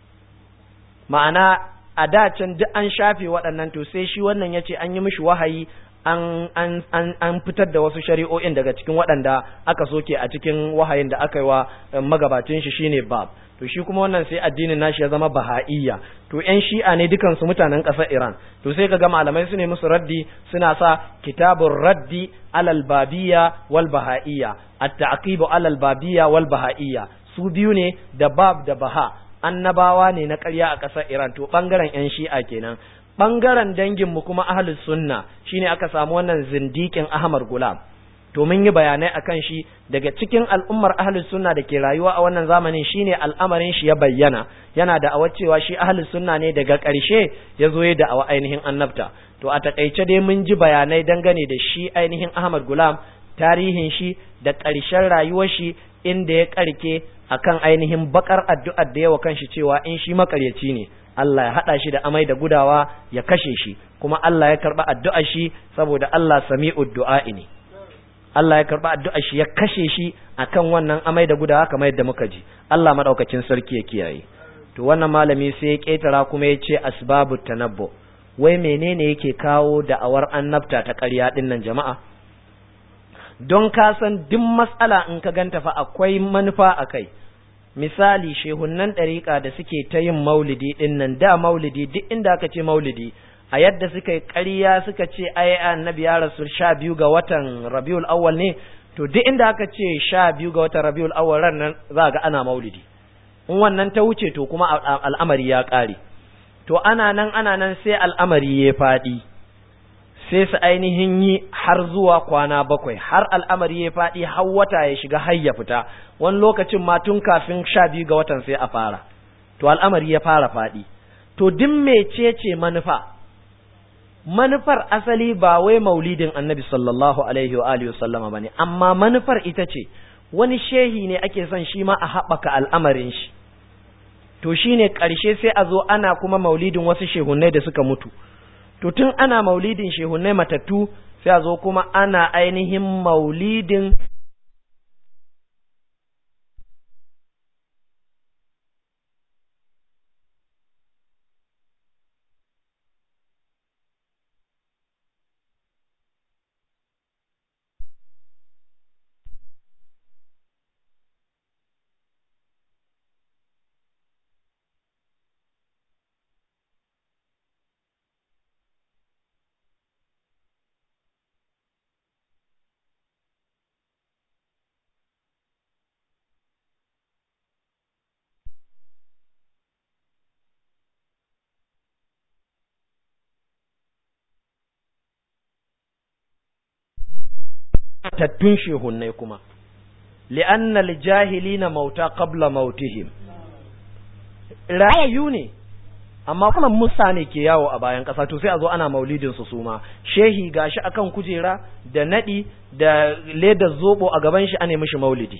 Ma'ana a da can duk an shafe waɗannan, to sai shi wannan yace an yi mishi wahayi an fitar da wasu shari'o'in daga cikin waɗanda aka soke a cikin wahayin da aka yi wa magabacin shi shine Bab. To shi kuma wannan sai addinin nashi ya zama Baha'iyya. To ƴan Shi'a ne dukan su mutanen ƙasar Iran. To sai kaga malamai su ne musu raddi, suna sa kitabur raddi alal babiyya wal baha'iyya, at-ta'qib alal babiyya wal baha'iyya. Su biyu ne da Bab da Baha, annabawa ne na ƙarya a ƙasar Iran. To bangaren ƴan Shi'a kenan. Bangaren danginmu kuma ahlus sunna shine aka samu wannan zindikin Ahmad Gulam. To mun yi bayanai akan shi daga cikin al'ummar ahlus sunna da ke rayuwa a wannan zamanin, shine al'amarin shi ya bayyana, yana da cewa shi ahlus sunna ne, daga ƙarshe ya zo ya da'awa ainihin annabta. To a takaice dai mun ji bayanai dangane da shi ainihin Ahmad Gulam, tarihin shi da ƙarshen rayuwar shi, inda ya ƙarke akan ainihin bakar addu'ar da yawa kanshi cewa in shi makaryaci ne Allah ya haɗa shi da amai da gudawa ya kashe shi, kuma Allah ya karɓi addu'ar shi saboda Allah sami'ud du'a'i ne. Allah ya karɓi addu'ar shi ya kashe shi akan wannan amai da gudawa kamar yadda muka ji. Allah madaukakin sarki ya kiyaye. To wannan malami sai ya ketara kuma ya ce asbabut tanabbu. Wai menene yake kawo da'awar annabta ta ƙarya din nan jama'a? Don ka san duk matsala in ka ganta fa akwai manufa akai. Misali shehunnan ɗariƙa da suke ta yin maulidi ɗin nan, da maulidi duk inda aka ce maulidi, a yadda suka yi ƙarya suka ce ai annabi ya rasu 12 ga watan Rabiul Awwal ne, to duk inda aka ce 12 ga watan Rabiul Awwal ran nan za ga ana maulidi. In wannan ta wuce to kuma al'amari ya ƙare. To ana nan sai al'amari ya faɗi, sai su ainihin yi har zuwa kwana 7, har al'amari ya faɗi har wata ya shiga har ya fita, wani lokacin ma tun kafin 12 ga watan sai a fara. To al'amari ya fara faɗi. To duk mecece manufa? Manufar asali ba wai maulidin annabi sallallahu alaihi wa alihi wasallama bane, amma manufar ita ce wani shehi ne ake son shi ma a haɓaka al'amarin shi. To shine ƙarshe sai a zo ana kuma maulidin wasu shehunnai da suka mutu. To tun ana maulidin shehunnai matattu sai a zo kuma ana ainihin maulidin matattun shehunnai kuma li'anna al-jahilina mauta qabla mautihim rayayyu ne amma kuma musa ne ke yawo a bayan ƙasa to sai a zo ana maulidin su suma shehi gashi akan kujera da nadi da ledar zobo a gaban shi ane mishi maulidi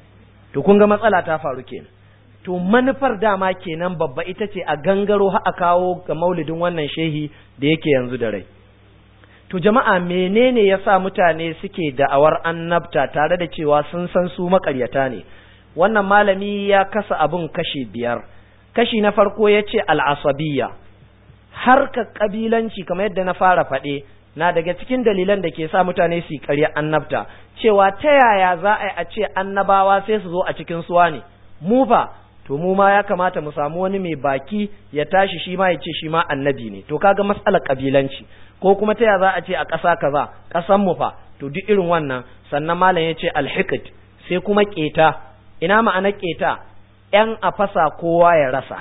to kun ga matsala ta faru kenan to manufar dama kenan babba ita ce a gangaro har a kawo ga maulidin wannan shehi da yake yanzu da rai to jama'a menene yasa mutane suke da'awar annabta tare da cewa sun san su makaryata ne wannan malami ya kasa abun kashi 5 kashi na farko yace al'asabiyya harka kabilanci kamar yadda na fara faɗe na daga cikin dalilan da ke sa mutane su ƙarya annabta cewa ta yaya za a ce annabawa sai su zo a cikin suwa ne mu fa to mu ma ya kamata mu samu wani mai baki ya tashi shi ma ya ce shi ma annabi ne to kaga matsalar kabilanci ko kuma ta yaya za a ce a ƙasa kaza ƙasan mu fa to duk irin wannan sannan malam ya ce alhiqd sai kuma ƙeta ina ma'ana ƙeta ‘yan a fasa kowa ya rasa,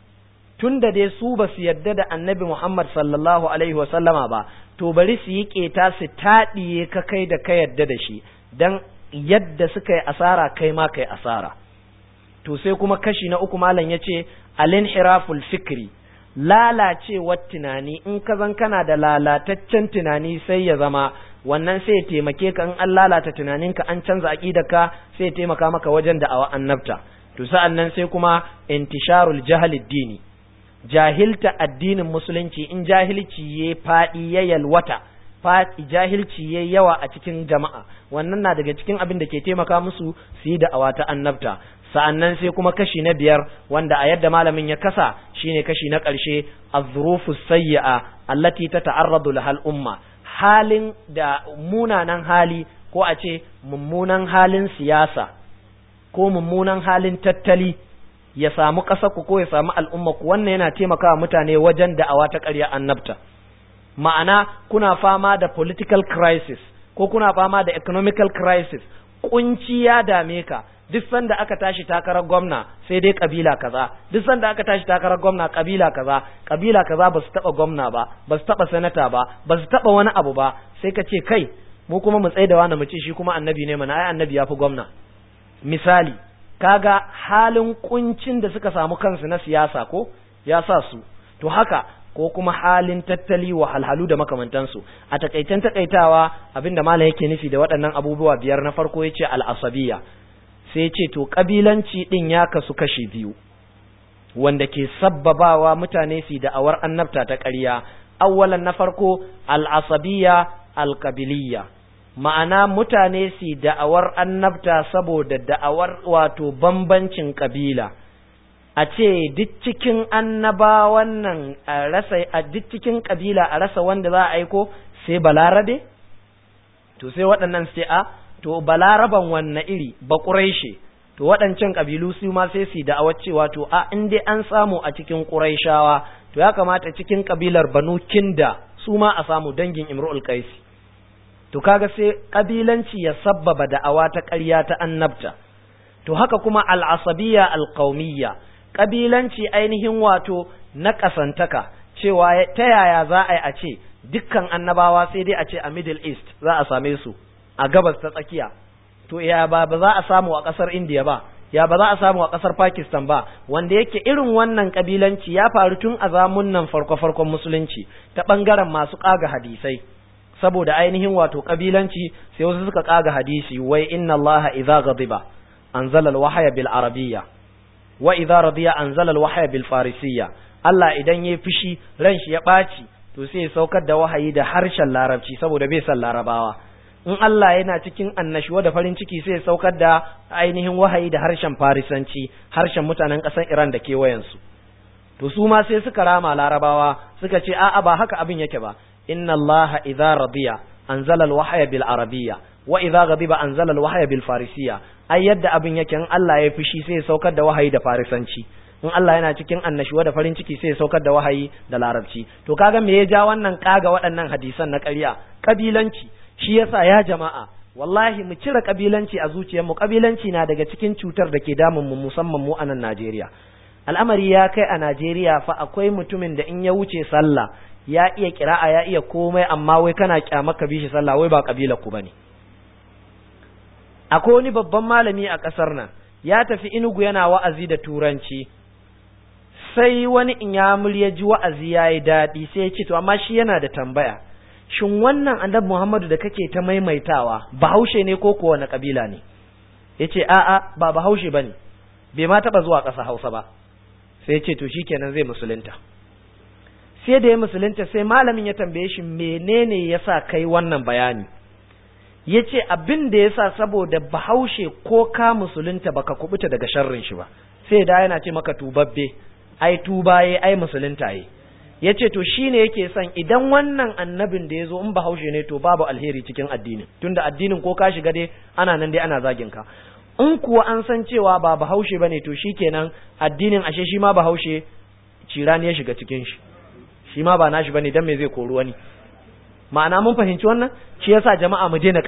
tun da dai su ba su yadda da annabi Muhammad sallallahu Alaihi wasallama ba, to bari su yi ƙeta su taɗiye ka kai da ka yadda da shi, don yadda suka yi asara kai ma kai asara. To sai kuma kashi na uku malam ya ce, alinhiraful fikri, lalacewar tunani, in ka zan kana da lalataccen tunani sai ya zama, wannan sai ya taimake ka in an lalata tunaninka an canza aƙidarka sai ya taimaka maka wajen da'awa annabta. To sa'an nan sai kuma intisharul jahalid dini jahilta addinin musulunci in jahilci ya faɗi ya yalwata jahilci ya yawa a cikin jama'a wannan na daga cikin abin da ke taimaka musu su yi da'awa ta annabta sa'an nan sai kuma kashi na 5 wanda a yadda malamin ya kasa shine kashi na ƙarshe az-zurufus sayyi'a allati tata'arradu lahal umma halin da munanan hali ko a ce mummunan halin siyasa ko mummunan halin tattali ya samu ƙasarku ko ya samu al'ummarku wannan yana taimakawa mutane wajen da'awa ta ƙarya annabta ma'ana kuna fama da political crisis ko kuna fama da economical crisis kunci ya dame ka duk sanda aka tashi takarar gwamna sai dai kabila kaza duk sanda aka tashi takarar gwamna kabila kaza ba su taba gwamna ba ba su taba sanata ba ba su taba wani abu ba sai ka ce kai mu kuma mu tsaye da wani mu ce shi kuma annabi ne mana ai annabi ya fi gwamna misali kaga halin kuncin da suka samu kansu na siyasa ko ya sa su to haka ko kuma halin tattali wa halhalu da makamantansu a takaitan takaitawa abinda malam yake nufi da waɗannan abubuwa 5 na farko yace al-asabiyya sai yace to kabilanci din ya kasu kashi 2 wanda ke sabbabawa mutane su da awar annabta ta ƙarya awwalan na farko al-asabiyya al-qabiliyya ma'ana mutane su da'awar annabta saboda da'awar wato bambancin kabila a ce duk cikin annabawan nan a duk cikin kabila a rasa wanda za a aiko sai balarabe to sai waɗannan sai to balaraban wanne iri ba quraishi to waɗancan kabilu su ma sai su da'awar cewa to in dai an samu a cikin quraishawa to ya kamata cikin kabilar banu kinda su ma a samu dangin imru'ul qaisi to kaga sai kabilanci ya sabbaba da'awa ta ƙarya ta annabta to haka kuma al'asabiyya alqaumiyya kabilanci ainihin wato na kasantaka cewa ta yaya za a ce dukkan annabawa sai dai a ce a Middle East za a same su a gabas ta tsakiya to ya ba za a samu a ƙasar India ba ya ba za a samu a ƙasar Pakistan ba wanda yake irin wannan kabilanci ya faru tun a zamunan farko-farkon musulunci ta ɓangaren masu ƙaga hadisai saboda ainihin wato kabilanci sai wasu suka kaga hadisi wai inna allaha idza ghadiba anzala alwahya bil arabiyya wa idza radiya anzala alwahya bil farisiyya Allah idan yayi fushi ran shi ya baci to sai ya saukar da wahayi da harshen larabci saboda bai san larabawa in Allah yana cikin annashuwa da farin ciki sai ya saukar da ainihin wahayi da harshen farisanci harshen mutanen ƙasar Iran da kewayensu to su ma sai suka rama larabawa suka ce a'a ba haka abin yake ba inna Allah idza radiya anzala al-wahya bil arabiyya wa idza ghadiba anzala al-wahya bil farisiyya ai yadda abin yake in Allah ya fushi sai ya saukar da wahayi da farisanci in Allah yana cikin annashuwa da farin ciki sai ya saukar da wahayi da larabci to kaga me ya ja wannan kaga waɗannan hadisan na ƙarya kabilanci shi yasa ya jama'a wallahi mu cire kabilanci a zuciyarmu kabilanci na daga cikin cutar da ke damun mu musamman mu a nan Najeriya al'amari ya kai a Najeriya fa akwai mutumin da in ya wuce sallah ya iya kira'a ya iya komai amma wai kana kyamar ka bi shi sallah wai ba kabilar ku bane akwai wani babban malami a ƙasar nan ya tafi Enugu yana wa'azi da turanci, sai wani inyamuri ya ji wa'azi ya yi daɗi sai ya ce to amma shi yana da tambaya, shin wannan annabi Muhammadu da kake ta maimaitawa bahaushe ne ko kuwa wani ƙabila ne? Ya ce a'a ba bahaushe ba ne, bai ma taɓa zuwa ƙasa Hausa ba. Sai ya ce to shi kenan zai musulunta. Sai da ya musulunta sai malamin ya tambaye shi menene ya sa kai wannan bayani. Ya ce abin da ya sa saboda bahaushe ko ka musulunta baka kubuta daga sharrin shi ba, sai da yana ce maka tubabbe, ai tubaye ai musulunta ye. Ya ce to shine yake son idan wannan annabin da ya zo in bahaushe ne to babu alheri cikin addinin, tunda addinin ko ka shiga dai ana nan dai ana zagin ka. In kuwa an san cewa ba bahaushe bane to shikenan addinin ashe shi ma bahaushe cirani ya shiga cikin shi, shi ma ba nashi bane dan me zai kori wani. Ma'ana mun fahimci wannan? Shi yasa jama'a mu daina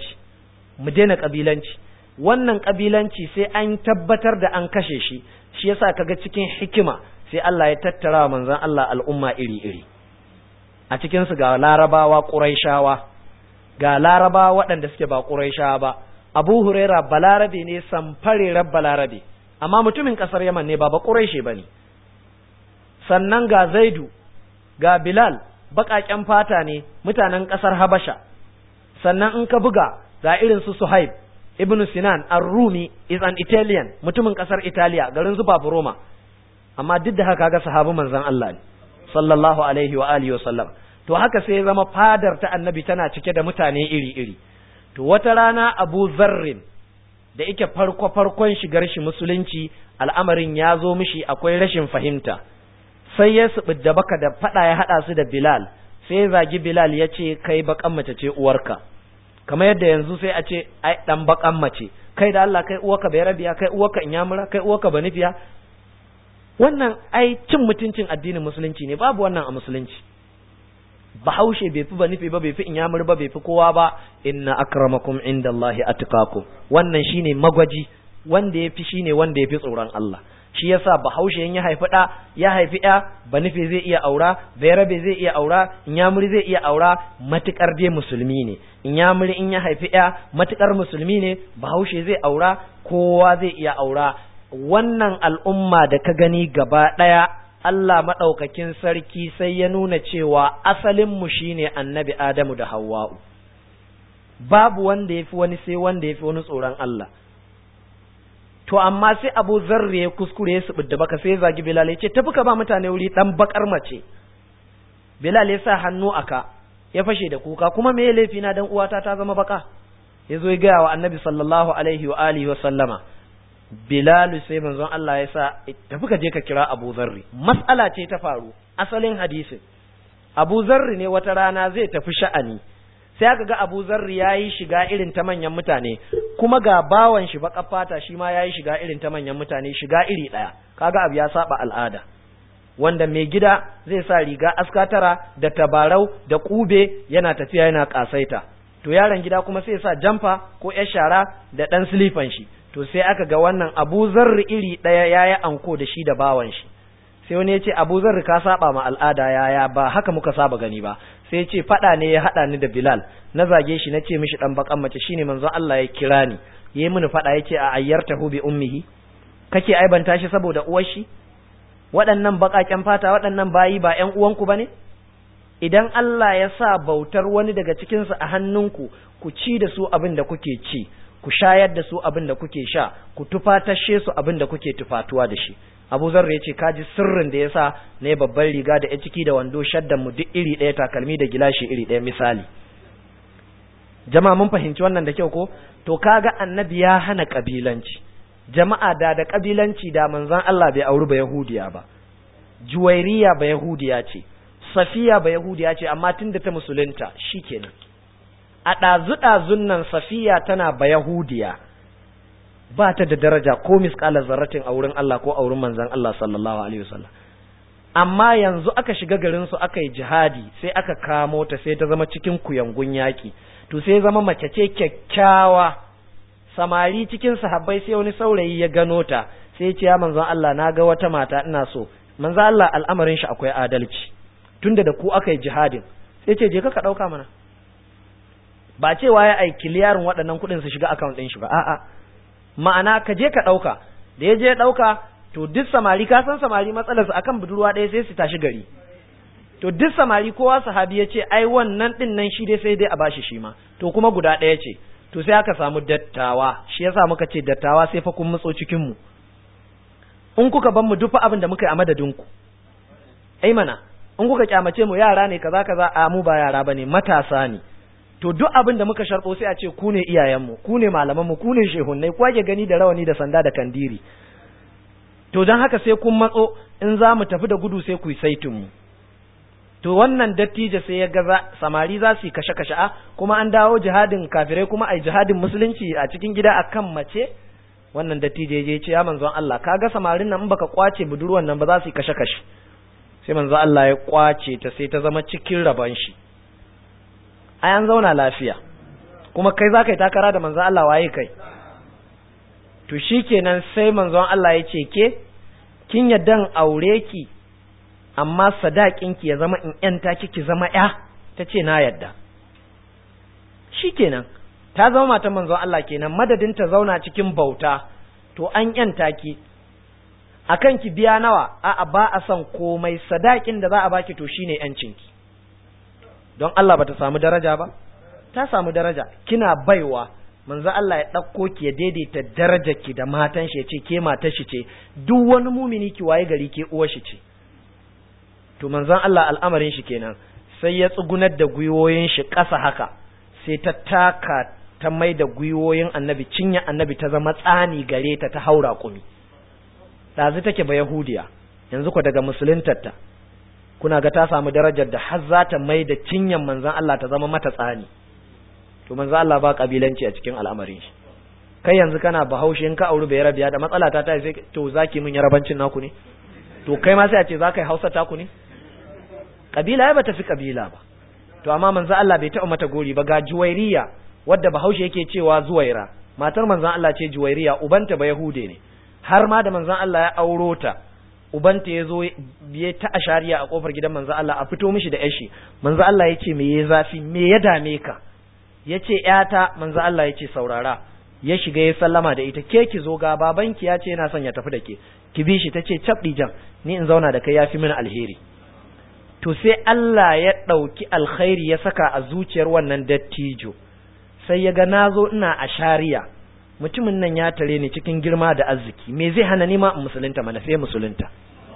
kabilanci. Wannan kabilanci sai an tabbatar da an kashe shi. Shi yasa kaga cikin hikima sai Allah ya tattara wa manzon Allah al'umma iri-iri. A cikin su ga Larabawa Quraishawa, ga Larabawa waɗanda suke ba Quraishawa ba. Abu Huraira balarabe ne, samfare balarabe, amma mutumin kasar Yaman ne, ba Quraishi bane. Sannan ga Zaidu, ga Bilal, baƙaƙen fata ne, mutanen ƙasar Habasha. Sannan in ka buga ga irin su Suhaib ibn Sinan ar-Rumi, is an Italian, mutumin ƙasar Italiya, garin su Roma. Amma duk da haka ga sahabu manzon Allah ne sallallahu alaihi wa alihi wa sallam. To haka sai zama fadar ta annabi tana cike da mutane iri-iri. To wata rana Abu Zarrin da yake farkon shigar shi musulunci, al'amarin ya zo mishi akwai rashin fahimta. Sai ya subidda baka da fada ya hada su da Bilal, sai ya zagi Bilal ya ce kai bakan mace ce uwarka. Kamar yadda yanzu sai a ce ai dan bakan mace, kai da Allah kai uwarka bai rabiya, kai uwarka inyamura, kai uwarka banifiya. Wannan ai cin mutuncin addinin musulunci ne, babu wannan a musulunci. Bahaushe bai fi banifi ba, bai fi inyamur ba, bai fi kowa ba. Inna akramakum indallahi atqakum. Wannan shine magwaji, wanda yafi shine wanda yafi tsoron Allah. Shi yasa Bahaushe in ya haifi da, ya haifi ya, banifi zai iya aura, bayarabe zai iya aura, inyamuri zai iya aura, matukar dai musulmi ne. Inyamuri in ya haifi ya, matukar musulmi ne, Bahaushe zai aura, kowa zai iya aura. Wannan al'umma da ka gani gaba ɗaya, Allah maɗaukakin sarki sai ya nuna cewa asalinmu shi ne annabi Adamu da Hawwa'u. Babu wanda ya fi wani sai wanda ya fi wani tsoron Allah. To, amma sai Abu Zarri ya kuskure ya subidda baka sai ya zagi Bilal ya ce, tafi ka ba mutane wuri ɗan bakar mace. Bilal ya sa hannu aka, ya fashe da kuka, kuma me laifi na dan uwata ta zama baka? Ya zo ya gaya wa annabi sallallahu alaihi wa alihi wa sallama. Bilalu sai manzon Allah ya sa tafi ka je ka kira Abu Zarri. Mas'ala ce ta faru, asalin hadisin. Abu Zarri ne wata rana zai tafi sha'ani, sai aka ga Abu Zarri yayi shiga irin ta manyan mutane, kuma ga bawan shi baka fata shi ma yayi shiga irin ta manyan mutane, shiga iri daya. Kaga abu ya saba al'ada. Wanda mai gida zai sa riga askatara da tabarau da kube yana tafiya yana kasaita. To yaron gida kuma sai ya sa jamfa ko yar shara da dan silifan shi. To sai aka ga wannan Abu Zarri iri ɗaya yayi anko da shi da bawan shi. Sai wani ya ce Abu Zarri ka saba ma al'ada, yaya ba haka muka saba gani ba. Sai ya ce fada ne ya hada ni da Bilal, na zage shi na ce mishi dan bakan mace, shine manzon Allah ya kira ni yayi mini fada yace a ayyartahu bi ummihi, kake aibanta shi saboda uwar shi? Waɗannan baƙaƙen fata, waɗannan bayi ba ƴan uwanku bane? Idan Allah ya sa bautar wani daga cikin su a hannunku, ku ci da su abin da kuke ci, ku shayar da su abin da kuke sha, ku tufatashe su abin da kuke tufatuwa da shi. Abu Zarra ya ce kaji sirrin da yasa ne babban riga da ya ciki da wando, shaddan mu duk iri ɗaya, takalmi da gilashi iri ɗaya misali. Jama'a mun fahimci wannan da kyau ko? To kaga annabi ya hana kabilanci. Jama'a da kabilanci da manzon Allah bai auri ba Yahudiya ba. Juwairiya ba Yahudiya ce, Safiya ba Yahudiya ce, amma tunda ta musulunta shikenan. A ɗazu-ɗazun nan Safiya tana ba Yahudiya, ba ta da daraja ko misƙalar zarratin a wurin Allah ko a wurin manzon Allah sallallahu alaihi wasallam. Amma yanzu aka shiga garin su aka yi jihadi, sai aka kamo ta, sai ta zama cikin kuyangun yaki. To sai zama mace ce kyakkyawa. Samari cikin sahabbai sai wani saurayi ya gano ta, sai ya ce ya manzon Allah, na ga wata mata ina so. Manzon Allah al'amarin shi akwai adalci. Tunda da ku aka yi jihadin, sai ce je ka ɗauka mana. ba cewa ya ai kiliyarin waɗannan kuɗin su shiga account ɗin shi ba a'a ma'ana ka je ka ɗauka da ya je ɗauka to duk samari ka san samari matsalarsu akan budurwa ɗaya sai su tashi gari to duk samari kowa sahabi ya ce ai wannan ɗin nan shi dai sai dai a bashi shi ma to kuma guda ɗaya ce to sai aka samu dattawa shi yasa muka ce dattawa sai fa kun matso cikin mu in kuka ban mu duk abin da muka yi a madadin ku ai mana in kuka kyamace mu yara ne kaza kaza a mu ba yara bane matasa ne to duk abin da muka sharbo sai a ce ku ne iyayenmu ku ne malamanmu ku ne shehunnai ku ake gani da rawani da sanda da kandiri to don haka sai kun matso in za mu tafi da gudu sai ku yi saitin mu to wannan dattijo sai ya ga samari za su yi kashe-kashe a kuma an dawo jihadin kafirai kuma ai jihadin musulunci a cikin gida akan mace wannan dattijo ya ce ya manzon Allah kaga samarin nan in baka kwace budurwan nan ba za su yi kashe-kashe sai manzon Allah ya kwace ta sai ta zama cikin rabon shi ai an zauna lafiya kuma kai za ka yi takara da manzon Allah waye kai to shikenan sai manzon Allah ya ce ke kin yaddan aure ki amma sadakinki ya zama in ‘yanta ki zama ‘ya ta ce na yadda shi kenan ta zama matan manzon Allah kenan madadin ta zauna cikin bauta to an ‘yanta ki a kan ki biya nawa a ba a son komai sadakin da za a baki to shine ‘yancinki don Allah ba ta samu daraja ba ta samu daraja kina baiwa manzo Allah ya ɗauko ki ya daidaita darajarki da matan shi ya ce ke matar shi ce duk wani mumini ki waye gari ke uwar shi ce to manzon Allah al'amarin shi kenan sai ya tsugunar da gwiwoyin shi ƙasa haka sai ta taka ta mai da gwiwoyin annabi cinya annabi ta zama tsani gare ta ta haura kumi ɗazu take ba yahudiya yanzu ko daga musuluntarta kuna ga ta samu darajar da har za ta mai da cinyan manzon Allah ta zama mata tsani to manzon Allah ba kabilanci a cikin al'amarin shi kai yanzu kana bahaushe in ka auri bai rabiya da matsala ta sai to zaki mun yarabancin naku ne to kai ma sai a ce za ka yi hausa taku ne kabila ya bata fi kabila ba to amma manzo Allah bai taɓa mata gori ba ga Juwairiya wadda Bahaushe yake cewa Zuwaira matar manzon Allah ce Juwairiya ubanta ba Yahude ne har ma da manzon Allah ya auro ta ubanta ya zo ya ta ashariya a kofar gidan manzon Allah a fito mishi da yashi manzon Allah ya ce me ya zafi me ya dame ka ya ce yata manzon Allah ya ce saurara ya shiga ya sallama da ita ke ki zo ga babanki ya ce yana son ya tafi da ke ki bi shi tace cabdi jan ni in zauna da kai yafi mini alheri to sai Allah ya ɗauki alkhairi ya saka a zuciyar wannan dattijo sai ya ga nazo ina a shari'a mutumin nan ya tare ni cikin girma da arziki me zai hana ni ma in musulunta mana sai musulunta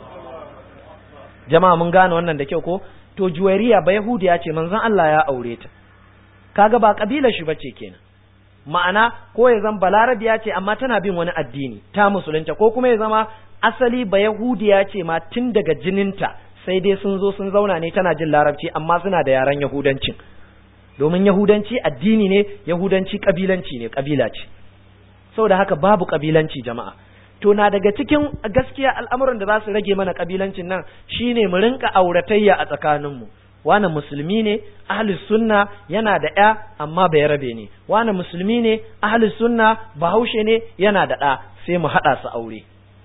jama'a mun gane wannan da kyau ko to Juwairiya ba Yahudiya ce manzon Allah ya aure ta kaga ba kabilar shi bace kenan ma'ana ko ya zama balarabiya ce amma tana bin wani addini ta musulunta ko kuma ya zama asali ba Yahudiya ce ma tun daga jininta sai dai sun zo sun zauna ne tana jin larabci amma suna da yaren yahudancin domin yahudanci addini ne yahudanci kabilanci ne kabila ce saboda haka babu kabilanci jama'a to na daga cikin gaskiya al'amuran da za su rage mana kabilancin nan shine mu rinka auratayya a tsakaninmu wani musulmi ne ahli sunna yana da ɗa amma bai rabe ne wani musulmi ne ahli sunna bahaushe ne yana da ɗa sai mu haɗa su aure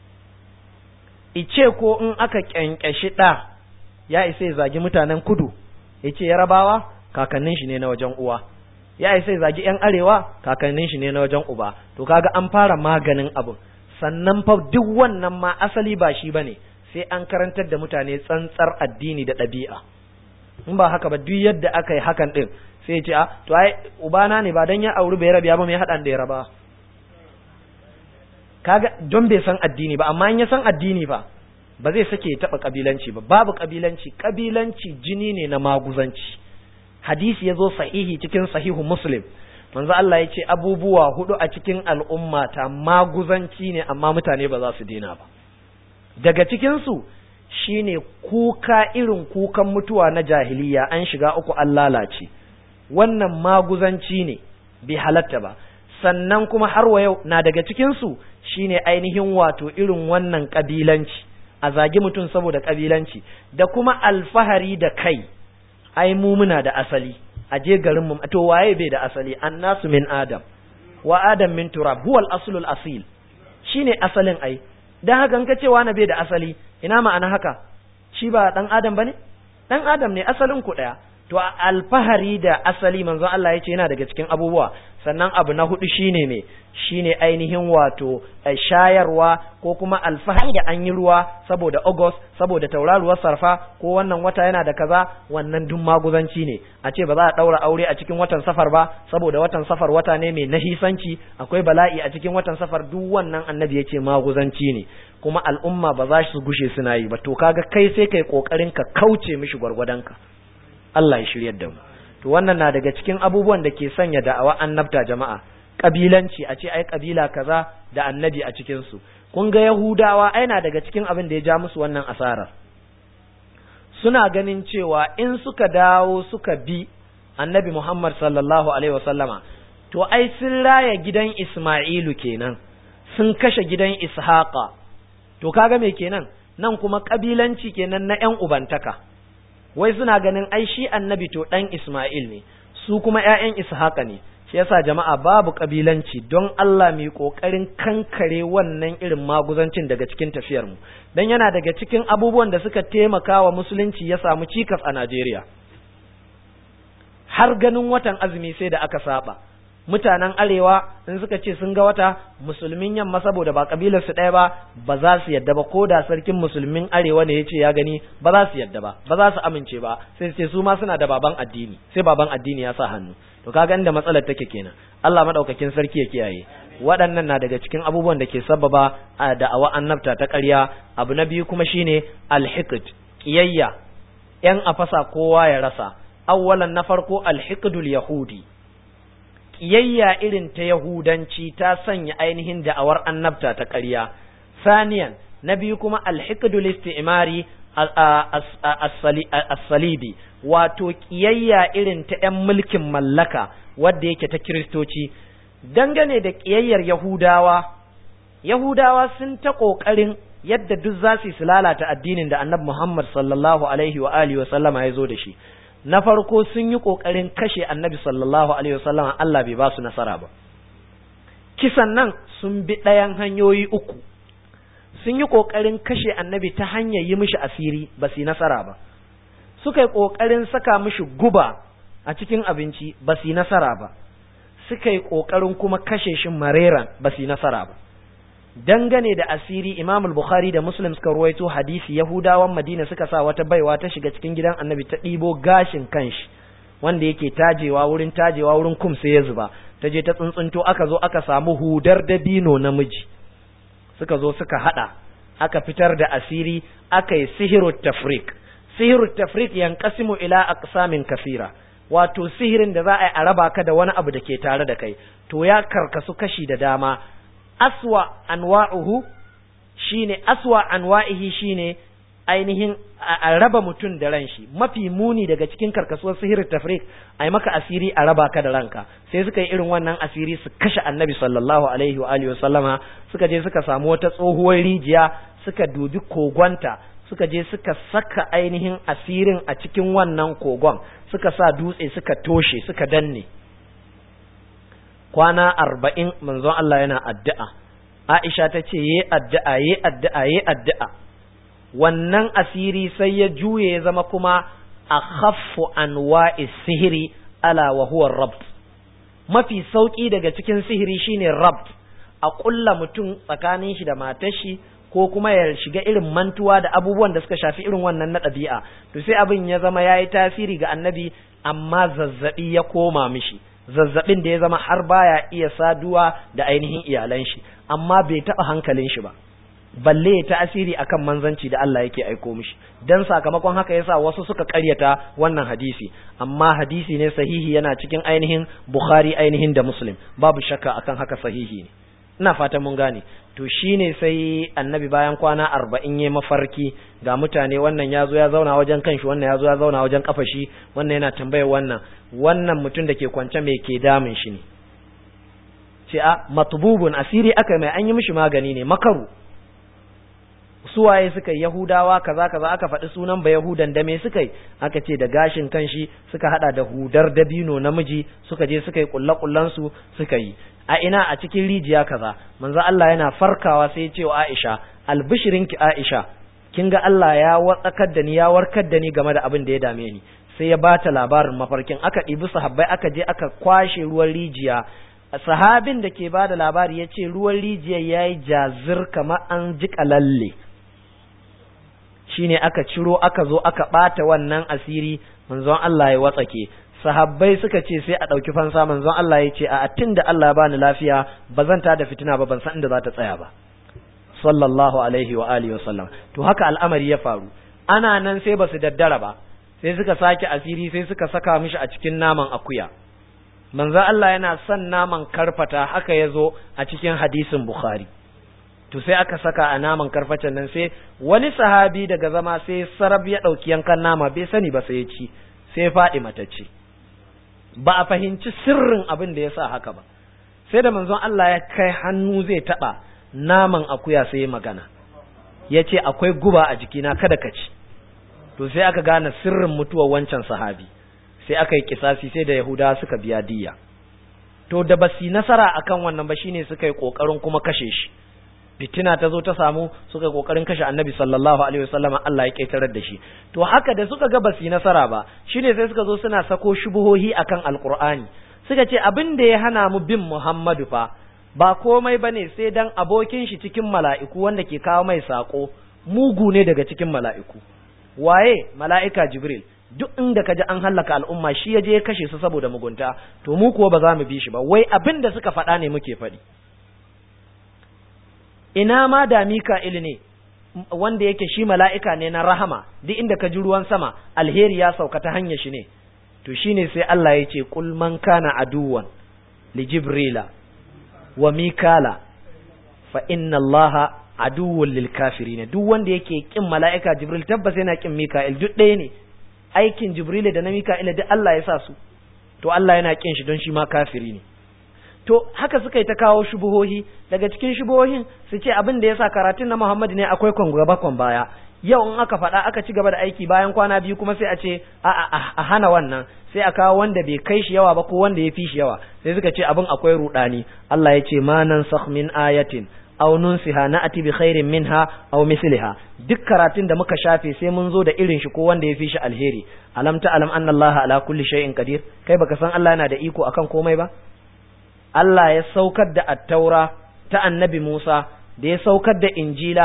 ice ko in aka kyankyashi ɗa ya isa ya zagi mutanen kudu ya ce yarabawa kakannin shi ne na wajen uwa ya isa ya zagi yan arewa kakannin shi ne na wajen uba to kaga an fara maganin abin sannan fa duk wannan ma asali ba shi bane sai an karantar da mutane tsantsar addini da ɗabi'a in ba haka ba duk yadda aka yi hakan din sai ya ce a to ai ubana ne ba dan ya auri bai rabiya ba mai haɗan da ya raba kaga don bai san addini ba amma in ya san addini fa ba zai sake ya taba kabilanci ba babu kabilanci jini ne na maguzanci hadisi yazo sahihi cikin sahihu muslim manzo Allah ya ce abubuwa hudu a cikin al'umma ta maguzanci ne amma mutane ba za su dena ba daga cikin su shine kuka irin kukan mutuwa na jahiliya an shiga uku an lalace wannan maguzanci ne bai halatta ba sannan kuma har wa yau na daga cikinsu shine ainihin wato irin wannan kabilanci a zagi mutum saboda kabilanci da kuma alfahari da kai ai mu muna da asali a je garin mu to waye bai da asali annasu min adam wa adam min turab huwa al-aslu al-asil shine asalin ai dan haka in ka ce wani bai da asali ina ma'ana haka shi ba dan adam bane dan adam ne asalin ku daya to alfahari da asali manzon Allah ya ce yana daga cikin abubuwa. Sannan abu na hudu shine ainihin wato shayarwa ko kuma alfahari da an yi ruwa saboda August, saboda tauraruwar sarfa, ko wannan wata yana da kaza, wannan duk maguzanci ne. A ce ba za a daura aure a cikin watan safar ba saboda watan safar wata ne mai nahisanci, akwai bala'i a cikin watan safar, duk wannan annabi ya ce maguzanci ne, kuma al'umma ba za su gushe suna yi ba. To kaga kai sai kai kokarin ka kauce mishi gwargwadonka. Allah ya shiryar da mu. To wannan na daga cikin abubuwan da ke sanya da'awa annabta jama'a. Kabilanci, a ce ai kabila kaza da annabi a cikin su. Kun ga Yahudawa ai na daga cikin abin da ya ja musu wannan asarar. Suna ganin cewa in suka dawo suka bi annabi Muhammad sallallahu alaihi wasallama, to ai sun raya gidan Isma'ilu kenan, sun kashe gidan Ishaqa. To kaga me kenan? Nan kuma kabilanci kenan na ƴan ubantaka. Wai suna ganin ai shi annabi to ɗan Isma'il ne, su kuma ƴaƴan Ishaqa ne. Shi yasa jama'a babu kabilanci, don Allah mu yi kokarin kankare wannan irin maguzancin daga cikin tafiyar mu, dan yana daga cikin abubuwan da suka taimaka wa musulunci ya samu cikas a Najeriya. Har ganin watan azumi sai da aka saba. Mutanen arewa in suka ce sun ga wata, musulmin yamma saboda ba kabilar su ɗaya ba za su yadda ba, ko da sarkin musulmin arewa ne ya ce ya gani, ba za su yadda ba za su amince ba, sai su ce su ma suna da baban addini, sai baban addini ya sa hannu. To kaga inda matsalar take kenan. Allah madaukakin sarki ya kiyaye. Waɗannan na daga cikin abubuwan da ke sababa a da'awa annabta ta ƙarya. Abu na biyu kuma shine al-hiqd, kiyayya, yan afasa kowa ya rasa. Awwalan na farko al-hiqdul yahudi, ƙiyayya irin ta Yahudanci ta sanya ainihin da'awar annabta ta ƙarya. Saniyan, na biyu kuma alhiqdul istimari as-salibi, wato ƙiyayya irin ta ƴan mulkin mallaka wadda yake ta Kiristoci. Dangane da ƙiyayyar Yahudawa sun ta ƙoƙarin yadda duk za su lalata addinin da Annabi Muhammad sallallahu alaihi wa alihi wa sallama ya zo da shi. Na farko sun yi ƙoƙarin kashe annabi sallallahu alaihi wasallam, Allah bai ba su nasara ba. Kisan nan sun bi ɗayan hanyoyi uku. Sun yi ƙoƙarin kashe annabi ta hanyar yi mishi asiri, ba su yi nasara ba. Suka yi ƙoƙarin saka mishi guba a cikin abinci, ba su yi nasara ba. Suka yi ƙoƙarin kuma kashe shi mareran, ba su yi nasara ba. Dangane da asiri, Imam al-Bukhari da Muslim suka ruwaito hadisi, Yahudawan Madina suka sa wata baiwa ta shiga cikin gidan Annabi ta ɗibo gashin kanshi wanda yake tajewa wurin kum sai ya zuba, ta je ta tsuntsunto, aka zo aka samu hudar dabino namiji, suka zo suka hada, aka fitar da asiri, aka yi sihirut tafriq. Sihirut tafriq yanqasimu ila aqsamin kasira, wato sihirin da za a raba ka da wani abu da ke tare da kai, to ya karkasu kashi da dama. Aswa anwa'ihi shine ainihin a raba mutum da ran shi. Mafi muni daga cikin karkasuwar sihirin tafriq, ai maka asiri a raba ka da ranka. Sai suka yi irin wannan asiri su kashe annabi sallallahu alaihi wa alihi wasallama. Suka je suka samu wata tsohuwar rijiya, suka dubi kogonta, suka je suka saka ainihin asirin a cikin wannan kogon, suka sa dutse suka toshe, suka danne. Kwana 40 manzon Allah yana addu'a. Aisha ta ce yi addu'a. Wannan asiri sai ya juye ya zama kuma akhaffu anwa'i sihiri ala wa huwa rabt. Mafi sauki daga cikin sihiri shine rabt, a kulla mutum tsakanin shi da matar shi, ko kuma ya shiga irin mantuwa da abubuwan da suka shafi irin wannan na ɗabi'a. To sai abin ya zama yayi tasiri ga annabi, amma zazzabi ya koma mishi. Zazzabin da ya zama har baya iya saduwa da ainihin iyalan shi, amma bai taɓa hankalin shi ba, balle ta asiri akan manzanci da Allah yake aiko mishi. Dan sakamakon haka yasa wasu suka ƙaryata wannan hadisi, amma hadisi ne sahihi, yana cikin ainihin Bukhari ainihin da Muslim, babu shakka akan haka sahihi ne. Ina fatan mun gane. To shine sai annabi bayan kwana 40 yayi mafarki ga mutane, wannan yazo ya zauna wajen kanshi, wannan yazo ya zauna wajen kafashi, wannan yana tambayar wannan mutum da ke kwance me ke damun shi ne. Ce a matbubun, asiri aka mai, an yi mishi magani ne, makaru. Suwaye suka yi? Yahudawa kaza kaza, aka faɗi sunan ba Yahudan, da me suka yi? Aka ce da gashin kanshi suka hada da hudar dabino namiji, suka je suka yi kullakullan su suka yi. A ina? A cikin rijiya kaza. Manzo Allah yana farkawa sai ya ce wa Aisha, albishirinki Aisha, kin ga Allah ya watsakar da ni, ya warkar da ni game da abin da ya dame ni. sai ya bata labarin mafarkin, aka ɗibi sahabbai aka je aka kwashe ruwan rijiya. Sahabin da ke bada labari ya ce ruwan rijiyar ya yi jazir kamar an ji lalle, shine aka ciro aka zo aka ɓata wannan asiri, manzon Allah ya watsake. Sahabbai suka ce sai a ɗauki fansa, manzon Allah ya ce a tun da Allah bani lafiya ba zan ta da fitina ba, ban san inda za ta tsaya ba, sallallahu alaihi wa alihi wa sallam. To haka al'amari ya faru, ana nan sai ba su daddara ba, sai suka sake asiri, sai suka saka mishi a cikin naman akuya. Manzo Allah yana son naman karfata, haka ya zo a cikin hadisin Bukhari. To sai aka saka a naman karfacen nan, sai wani sahabi daga zama sai sarab ya ɗauki yankan nama, bai sani ba sai ya ci, sai faɗi matacce. Ba a fahimci sirrin abin da ya sa haka ba, sai da manzon Allah ya kai hannu zai taɓa naman akuya sai ya magana, ya ce akwai guba a jikina kada ka ci. To sai aka gane sirrin mutuwar wancan sahabi, sai aka yi kisasi, sai da Yahudawa suka biya diyya. To da basi nasara akan wannan ba, shine suka yi kokarin kuma kashe shi. Fitina ta zo ta samu, suka yi kokarin kashe Annabi sallallahu alaihi wasallam, Allah ya kaitarar da shi. To haka da suka ga basi nasara ba, shine sai suka zo suna sako shubuhohi akan Alqur'ani. Suka ce abin da ya hana mu bin Muhammadu fa ba komai bane sai dan abokin shi cikin mala'iku wanda ke kawo mai sako mugu ne daga cikin mala'iku. Waye? Mala'ika Jibril. Duk inda kaji an hallaka al'umma shi ya je ya kashe su saboda mugunta, to mu kuwa ba za mu bi shi ba, wai abin da suka faɗa ne muke faɗi. Ina ma da Mika'il ne wanda yake shi mala'ika ne na rahama, duk inda ka ji ruwan sama alheri ya sauka ta hanyar shi ne. To shine sai Allah ya ce qul man kana aduwan li Jibrila wa Mikala fa inna Allaha aduwwun lil kafirin. Duk wanda yake kin mala'ika Jibril tabbas yana kin Mika'il, duk ɗaya ne. Aikin Jibril da na Mika'ila duk Allah ya sa su, to Allah yana kin shi don shi ma kafiri ne. To haka suka yi ta kawo shubuhohi, daga cikin shubuhohin su ce abin da yasa karatun na Muhammad ne akwai kwangaba baya. Yau in aka faɗa aka ci gaba da aiki bayan kwana biyu kuma sai a ce a hana wannan, sai a kawo wanda bai kai shi yawa ba ko wanda ya fi shi yawa, sai suka ce abin akwai rudani. Allah ya ce ma nansakh min ayatin aw nunsiha na'ti bi khairin minha aw misliha. Duk karatun da muka shafe sai mun zo da irin shi ko wanda ya fi shi alheri. Alam ta'lam anna Allah ala kulli shay'in qadir. Kai baka san Allah yana da iko akan komai ba? Allah ya saukar da attaura ta annabi Musa, da ya saukar da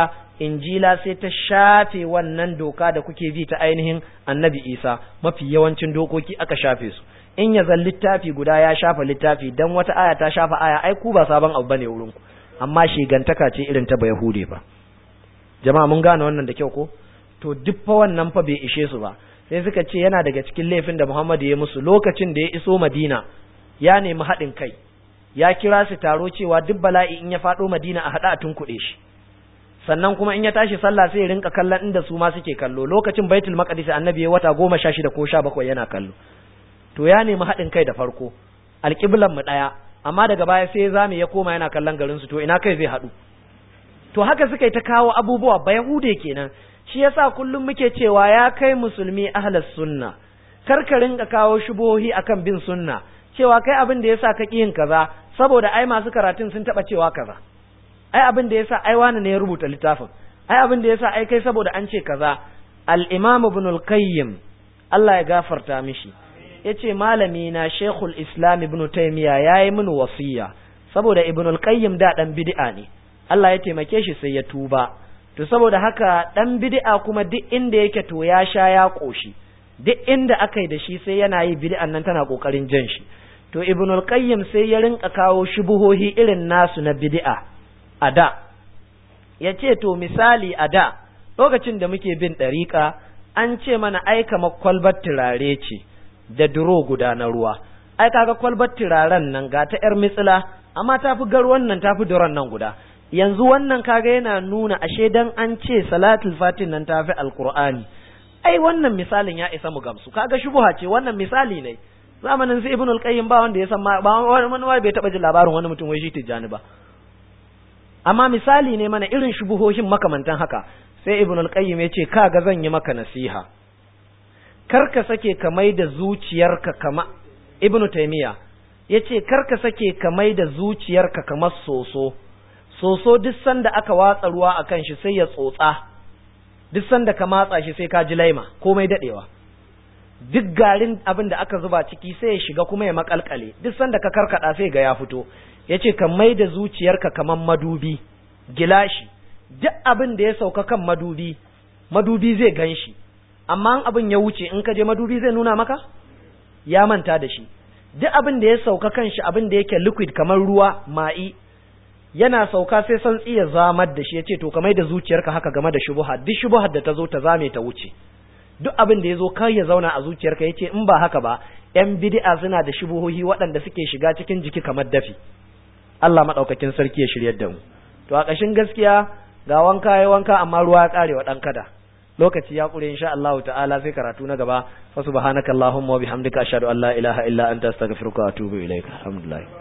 injila sai ta shafe wannan doka da kuke bi ta ainihin annabi Isa. Mafi yawancin dokoki aka shafe su. In ya zan littafi guda ya shafa littafi, dan wata aya ta shafa aya, ai ku ba sabon abu bane wurin ku, amma shigantaka ce irin ta Bayahude ba. Jama'a mun gane wannan da kyau ko? To duk fa wannan fa bai ishe su ba, sai suka ce yana daga cikin laifin da Muhammad ya musu lokacin da ya iso Madina, ya nemi haɗin kai, ya kira su taro cewa duk bala'i in ya faɗo Madina a haɗa a tunkuɗe shi. Sannan kuma in ya tashi sallah sai ya rinka kallon inda su ma suke kallo. Lokacin Baitul Maqdis annabi ya wata 16 ko 17 yana kallo. To ya nemi haɗin kai da farko, alƙiblan mu ɗaya, amma daga baya sai zame ya koma yana kallon garin su, to ina kai zai haɗu? To haka suka yi ta kawo abubuwa, Bayahude kenan. Shi yasa kullum muke cewa ya kai musulmi ahlus sunna, kar ka rinka kawo shubuhohi akan bin sunna, cewa kai abin da yasa ka yin kaza saboda ai masu karatun sun taba cewa kaza, ai abin da yasa ai wani ne ya rubuta littafin, ai abin da yasa ai kai saboda an ce kaza. Al-Imam Ibn al-Qayyim, Allah ya gafarta mishi, yace malami na Sheikhul Islam Ibn Taymiyyah yayi mini wasiya, saboda Ibn al-Qayyim da dan bid'a ne, Allah ya taimake shi sai ya tuba. To saboda haka dan bid'a kuma duk inda yake to ya sha ya koshi, duk inda aka yi da shi sai yana yi bid'an nan tana kokarin jan shi. To Ibn al-Qayyim sai ya rinka kawo shubuhohi irin nasu na bid'a a da. Yace to misali a da lokacin da muke bin dariƙa an ce mana ai kamar kwalbar turare ce da duro guda na ruwa. Ai kaga kwalbar turaren nan ga ta yar mitsila amma tafi garwan nan tafi duron nan guda. Yanzu wannan kaga yana nuna ashe dan an ce salatul fatin nan tafi alqur'ani. Ai wannan misalin ya isa mu gamsu, kaga shubuha ce, wannan misali ne. Zamanin sai Ibnul Qayyim ba wanda ya san ba wani bai taba jin labarin wani mutum wai shi Tijjani ba, amma misali ne mana irin shubuhohin makamantan haka. Sai Ibnul Qayyim ya ce kaga zan yi maka nasiha, kar ka sake ka mai da zuciyarka kama Ibn Taymiyyah yace kar ka sake ka mai da zuciyarka kamar soso duk sanda aka watsa ruwa akan shi sai ya tsotsa, duk sanda ka matsa shi sai ka ji laima komai dadewa. duk garin abin da aka zuba ciki sai ya shiga kuma ya makalkale, duk sanda ka karkada sai ga ya fito. Yace ka mai da zuciyarka kaman madubi, gilashi, duk abin da ya sauka kan madubi zai ganshi, amma abin ya wuce in ka je madubi zai nuna maka ya manta da shi. Duk abin da ya sauka kan shi, abin da yake liquid kamar ruwa, ma'i, yana sauka sai santsi ya zamar da shi. Yace to ka mai da zuciyarka haka game da shubuha, duk shubuhar da ta zo ta zame ta wuce. Duk abin da ya zo kai ya zauna a zuciyarka. Yace in ba haka ba, ‘yan bid'a suna da shubuhohi waɗanda suke shiga cikin jiki kamar dafi. Allah maɗaukakin sarki ya shiryar da mu. To a ƙashin gaskiya ga wanka ya wanka amma ruwa ya ƙare wa ɗan kada. Lokaci ya ƙure insha Allah ta'ala sai karatu na gaba. Fa subhanakallahumma wa bihamdika ashhadu an la ilaha illa anta astaghfiruka wa atubu ilaik. Alhamdulillah.